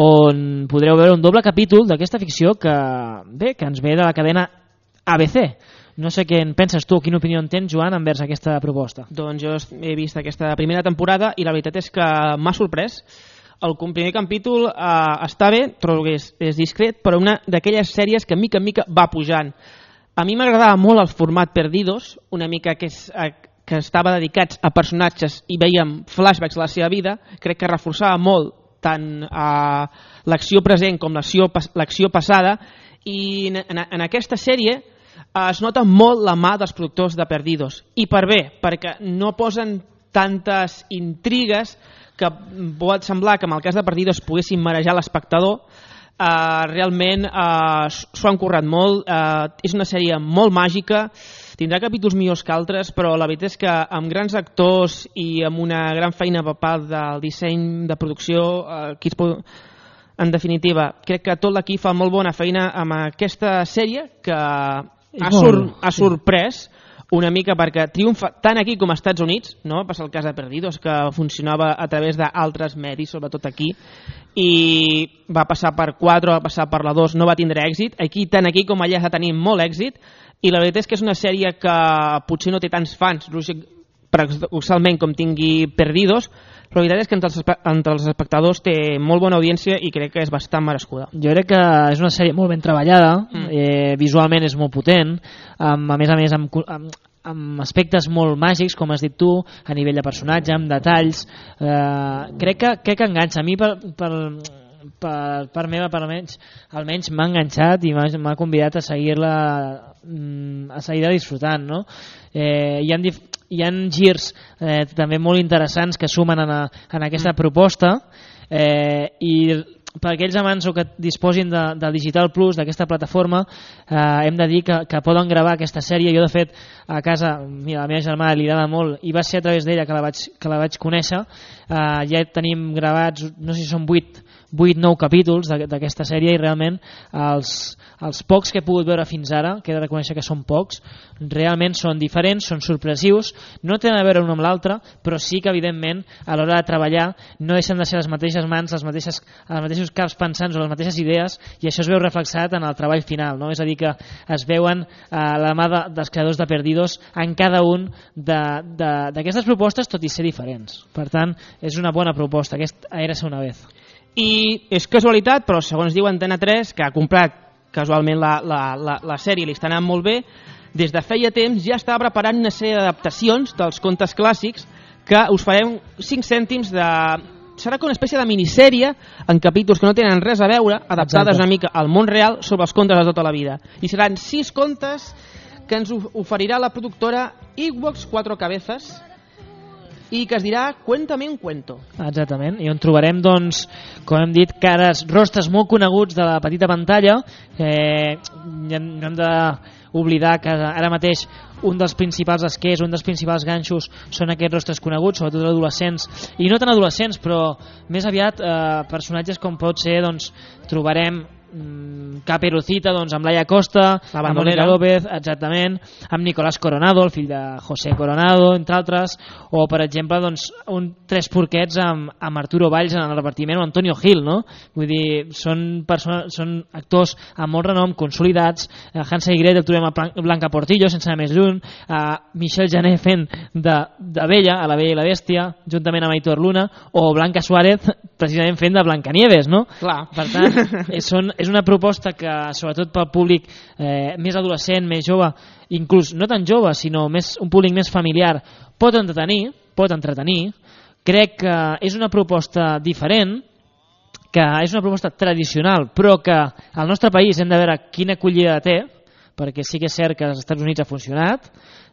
on podreu veure un doble capítol d'aquesta ficció que, bé, que ens ve de la cadena A B C. No sé què en penses tu, quina opinió en tens, Joan, envers aquesta proposta? Doncs jo he vist aquesta primera temporada i la veritat és que m'ha sorprès. El primer capítol eh, està bé, trobo que és, és discret, però una d'aquelles sèries que mica en mica va pujant. A mi m'agradava molt el format Perdidos, una mica que, és, eh, que estava dedicats a personatges i veiem flashbacks de la seva vida. Crec que reforçava molt tant eh, l'acció present com l'acció passada, i en, en, en aquesta sèrie eh, es nota molt la mà dels productors de Perdidos. I per bé, perquè no posen tantes intrigues que pot semblar que en el cas de Perdidos poguessin marejar l'espectador. Uh, realment uh, s'ho han currat molt, uh, és una sèrie molt màgica, tindrà capítols millors que altres, però la veritat és que amb grans actors i amb una gran feina per part del disseny de producció, aquí es pot... en definitiva, crec que tot l'equip fa molt bona feina amb aquesta sèrie que ha, sor ha sorprès una mica perquè triomfa tant aquí com als Estats Units, no? Va passar el cas de Perdidos, que funcionava a través d'altres medis, sobretot aquí, i va passar per quatre, va passar per la dos, no va tindre èxit. Aquí, tant aquí com allà, està tenint molt èxit, i la veritat és que és una sèrie que potser no té tants fans, paradoxalment, com tingui Perdidos, però la veritat és que entre els, entre els espectadors té molt bona audiència i crec que és bastant merescuda. Jo crec que és una sèrie molt ben treballada, mm. eh, visualment és molt potent, amb, a més a més amb, amb, amb aspectes molt màgics, com has dit tu, a nivell de personatge, amb detalls. Eh, crec, que, crec que enganxa. A mi per, per, per part meva, per almenys, almenys m'ha enganxat i m'ha convidat a seguir-la a seguir-la disfrutant, no? Eh, hi ha dif hi ha girs eh, també molt interessants que sumen en, a, en aquesta proposta, eh, i per aquells amants o que disposin de, del Digital Plus, d'aquesta plataforma, eh, hem de dir que, que poden gravar aquesta sèrie. Jo, de fet, a casa, mira, la meva germana li agrada molt i va ser a través d'ella que la vaig, que la vaig conèixer. Eh, ja tenim gravats, no sé si són vuit vuit nou capítols d'aquesta sèrie, i realment els, els pocs que he pogut veure fins ara, que he de reconèixer que són pocs, realment són diferents, són sorpresius, no tenen a veure un amb l'altre, però sí que evidentment a l'hora de treballar no deixen de ser les mateixes mans, les mateixes, els mateixos caps pensants o les mateixes idees, i això es veu reflexat en el treball final, no? És a dir, que es veuen eh, la mà de, dels creadors de Perdidos en cada un d'aquestes propostes, tot i ser diferents. Per tant, és una bona proposta, aquest Érase una vez. I és casualitat, però segons diu Antena tres, que ha comprat casualment la, la, la, la sèrie, li està anant molt bé, des de feia temps ja estava preparant una sèrie d'adaptacions dels contes clàssics que us farem cinc cèntims de... serà com una espècie de minissèrie en capítols que no tenen res a veure, adaptades Exacte. Una mica al món real sobre els contes de tota la vida. I seran sis contes que ens oferirà la productora Ewoks Cuatro Cabezas, i que es dirà Cuéntame un cuento. Exactament, i on trobarem, doncs, com hem dit, cares, rostres molt coneguts de la petita pantalla. Eh, no hem d'oblidar que ara mateix un dels principals esquers, un dels principals ganxos són aquests rostres coneguts, sobretot adolescents, i no tan adolescents, però més aviat eh, personatges com pot ser, doncs, trobarem Caperucita, doncs, amb Laia Costa, amb Mónica López, exactament, amb Nicolás Coronado, el fill de José Coronado, entre altres, o per exemple, doncs, un Tres Porquets amb, amb Arturo Valls en el repartiment, o Antonio Gil, no? Vull dir, són, són actors amb molt renom, consolidats. Hans Eigret el trobem a Blanca Portillo, sense anar més lluny, a Michelle Jané fent de, de Bella, a La Bella i la Bèstia, juntament amb Aitor Luna, o Blanca Suárez precisament fent de Blancanieves, no? Clar. Per tant, són és una proposta que, sobretot pel públic eh, més adolescent, més jove, inclús no tan jove, sinó més, un públic més familiar, pot entretenir, pot entretenir. Crec que és una proposta diferent, que és una proposta tradicional, però que al nostre país hem de veure quina acollida té, perquè sí que és cert que als Estats Units ha funcionat,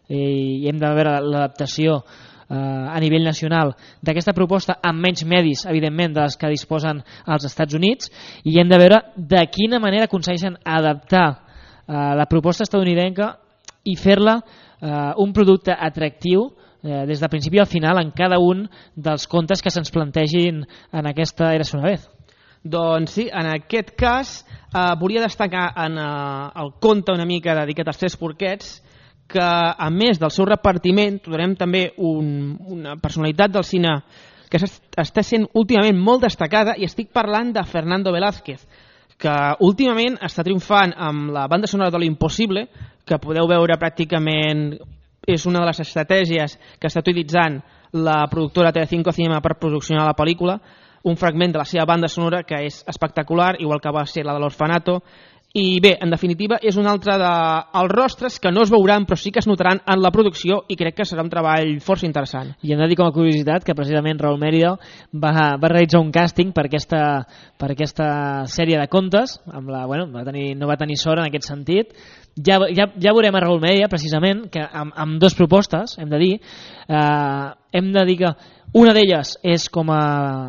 i hem de veure l'adaptació a nivell nacional d'aquesta proposta amb menys medis, evidentment, de les que disposen als Estats Units, i hem de veure de quina manera aconsegueixen adaptar uh, la proposta estadounidenca i fer-la uh, un producte atractiu uh, des del principi al final en cada un dels contes que se'ns plantegin en aquesta Érase una vez. Doncs sí, en aquest cas uh, volia destacar en uh, el conte una mica dedicat als Tres Porquets, que a més del seu repartiment trobarem també un, una personalitat del cine que està sent últimament molt destacada, i estic parlant de Fernando Velázquez, que últimament està triomfant amb la banda sonora de l'Impossible, que podeu veure pràcticament, és una de les estratègies que està utilitzant la productora Telecinco Cinema per produccionar la pel·lícula, un fragment de la seva banda sonora que és espectacular, igual que va ser la de l'Orfanato. I bé, en definitiva, és un altre dels rostres que no es veuran, però sí que es notaran en la producció, i crec que serà un treball força interessant. I hem de dir com a curiositat que precisament Raúl Mérida va, va realitzar un càsting per aquesta, per aquesta sèrie de contes, amb la, bueno, va tenir, no va tenir sort en aquest sentit. Ja, ja, ja veurem a Raúl Mérida, precisament, que amb, amb dues propostes, hem de dir, eh, hem de dir que una d'elles és com a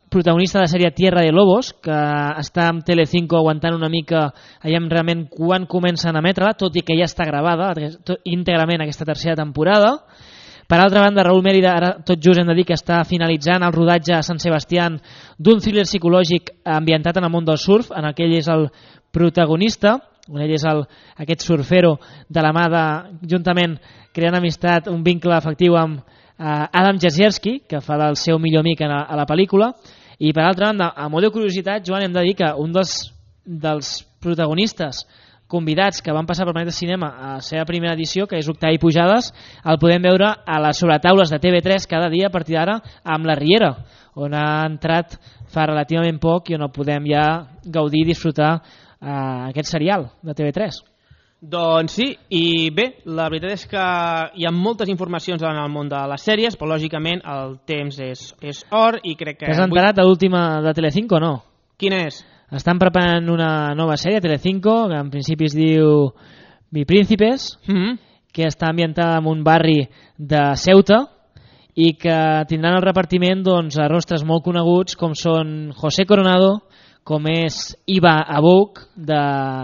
protagonista de la sèrie Tierra de Lobos, que està amb Telecinco aguantant una mica aviam realment quan comencen a emetre-la, tot i que ja està gravada íntegrament aquesta tercera temporada. Per altra banda, Raúl Mérida, ara tot just hem de dir que està finalitzant el rodatge a Sant Sebastián d'un thriller psicològic ambientat en el món del surf, en el que ell és el protagonista, on ell és el, aquest surfero de la mà de, juntament creant amistat, un vincle afectiu amb eh, Adam Jezierski, que fa del seu millor amic a la, a la pel·lícula. I per altra banda, a mode de curiositat, Joan, hem de dir que un dels, dels protagonistes convidats que van passar per Planeta Cinema a la seva primera edició, que és Octavi Pujades, el podem veure a les sobretaules de T V tres cada dia a partir d'ara amb La Riera, on ha entrat fa relativament poc i on el podem ja gaudir i disfrutar eh, aquest serial de T V tres. Doncs sí, i bé, la veritat és que hi ha moltes informacions en el món de les sèries, però lògicament el temps és, és or i crec que... T'has enterat de l'última de Telecinco o no? Quina és? Estan preparant una nova sèrie a Telecinco, que en principi es diu Mi Príncipes, mm-hmm. que està ambientada en un barri de Ceuta i que tindran el repartiment doncs, a rostres molt coneguts com són José Coronado, com és Iva Abuc de...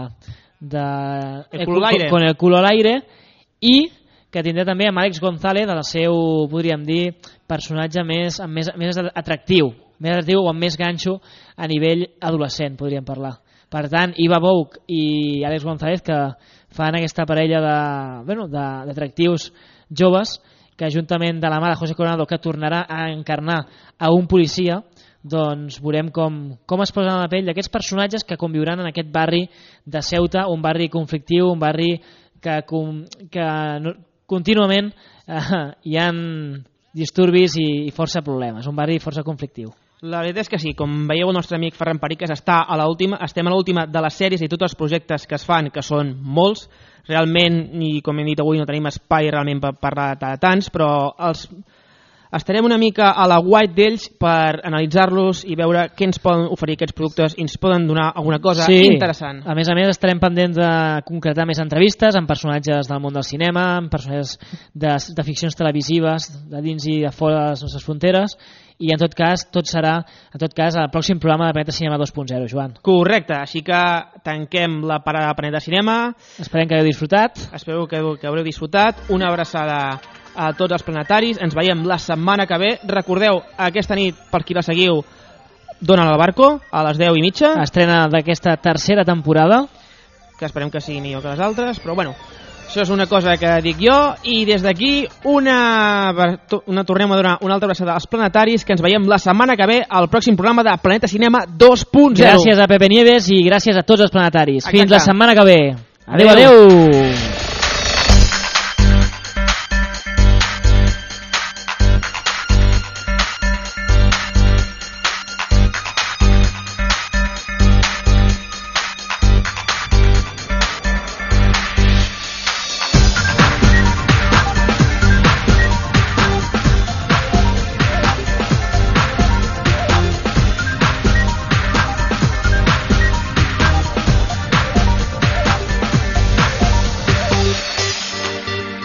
de el culo al aire. Con el culo al aire, i que tindrà també amb Àlex González, el seu, podríem dir, personatge més, més, més atractiu, més atractiu o amb més ganxo a nivell adolescent, podríem parlar. Per tant, Iva Bouk i Àlex González, que fan aquesta parella de, bueno, d'atractius joves, que juntament de la mà de José Coronado, que tornarà a encarnar a un policia, doncs veurem com, com es posen a la pell d'aquests personatges que conviuran en aquest barri de Ceuta, un barri conflictiu, un barri que, que contínuament eh, hi ha disturbis i, i força problemes, un barri força conflictiu. La veritat és que sí, com veieu el nostre amic Ferran Periques està a l'última, estem a l'última de les sèries i tots els projectes que es fan, que són molts, realment, i com hem dit avui no tenim espai realment per parlar de tants, però els... estarem una mica a la guait d'ells per analitzar-los i veure què ens poden oferir aquests productes i ens poden donar alguna cosa sí. interessant. A més a més estarem pendents de concretar més entrevistes amb personatges del món del cinema, amb personatges de, de ficcions televisives de dins i de fora de les nostres fronteres, i en tot cas tot serà en tot cas al pròxim programa de Planeta Cinema dos punt zero, Joan. Correcte, així que tanquem la parada de Planeta Cinema. Esperem que hagueu disfrutat. Espero que, que haureu disfrutat. Una abraçada a tots els planetaris. Ens veiem la setmana que ve. Recordeu, aquesta nit, per qui la seguiu, Dona al barco, a les deu i mitja. Estrena d'aquesta tercera temporada. Que esperem que sigui millor que les altres, però bueno, això és una cosa que dic jo. I des d'aquí una, una tornem a donar una altra abraçada als planetaris, que ens veiem la setmana que ve al pròxim programa de Planeta Cinema dos punt zero. Gràcies a Pepe Nieves i gràcies a tots els planetaris. Exacte. Fins la setmana que ve. Adéu, adéu. adéu.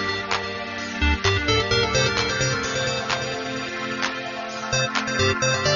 Thank you.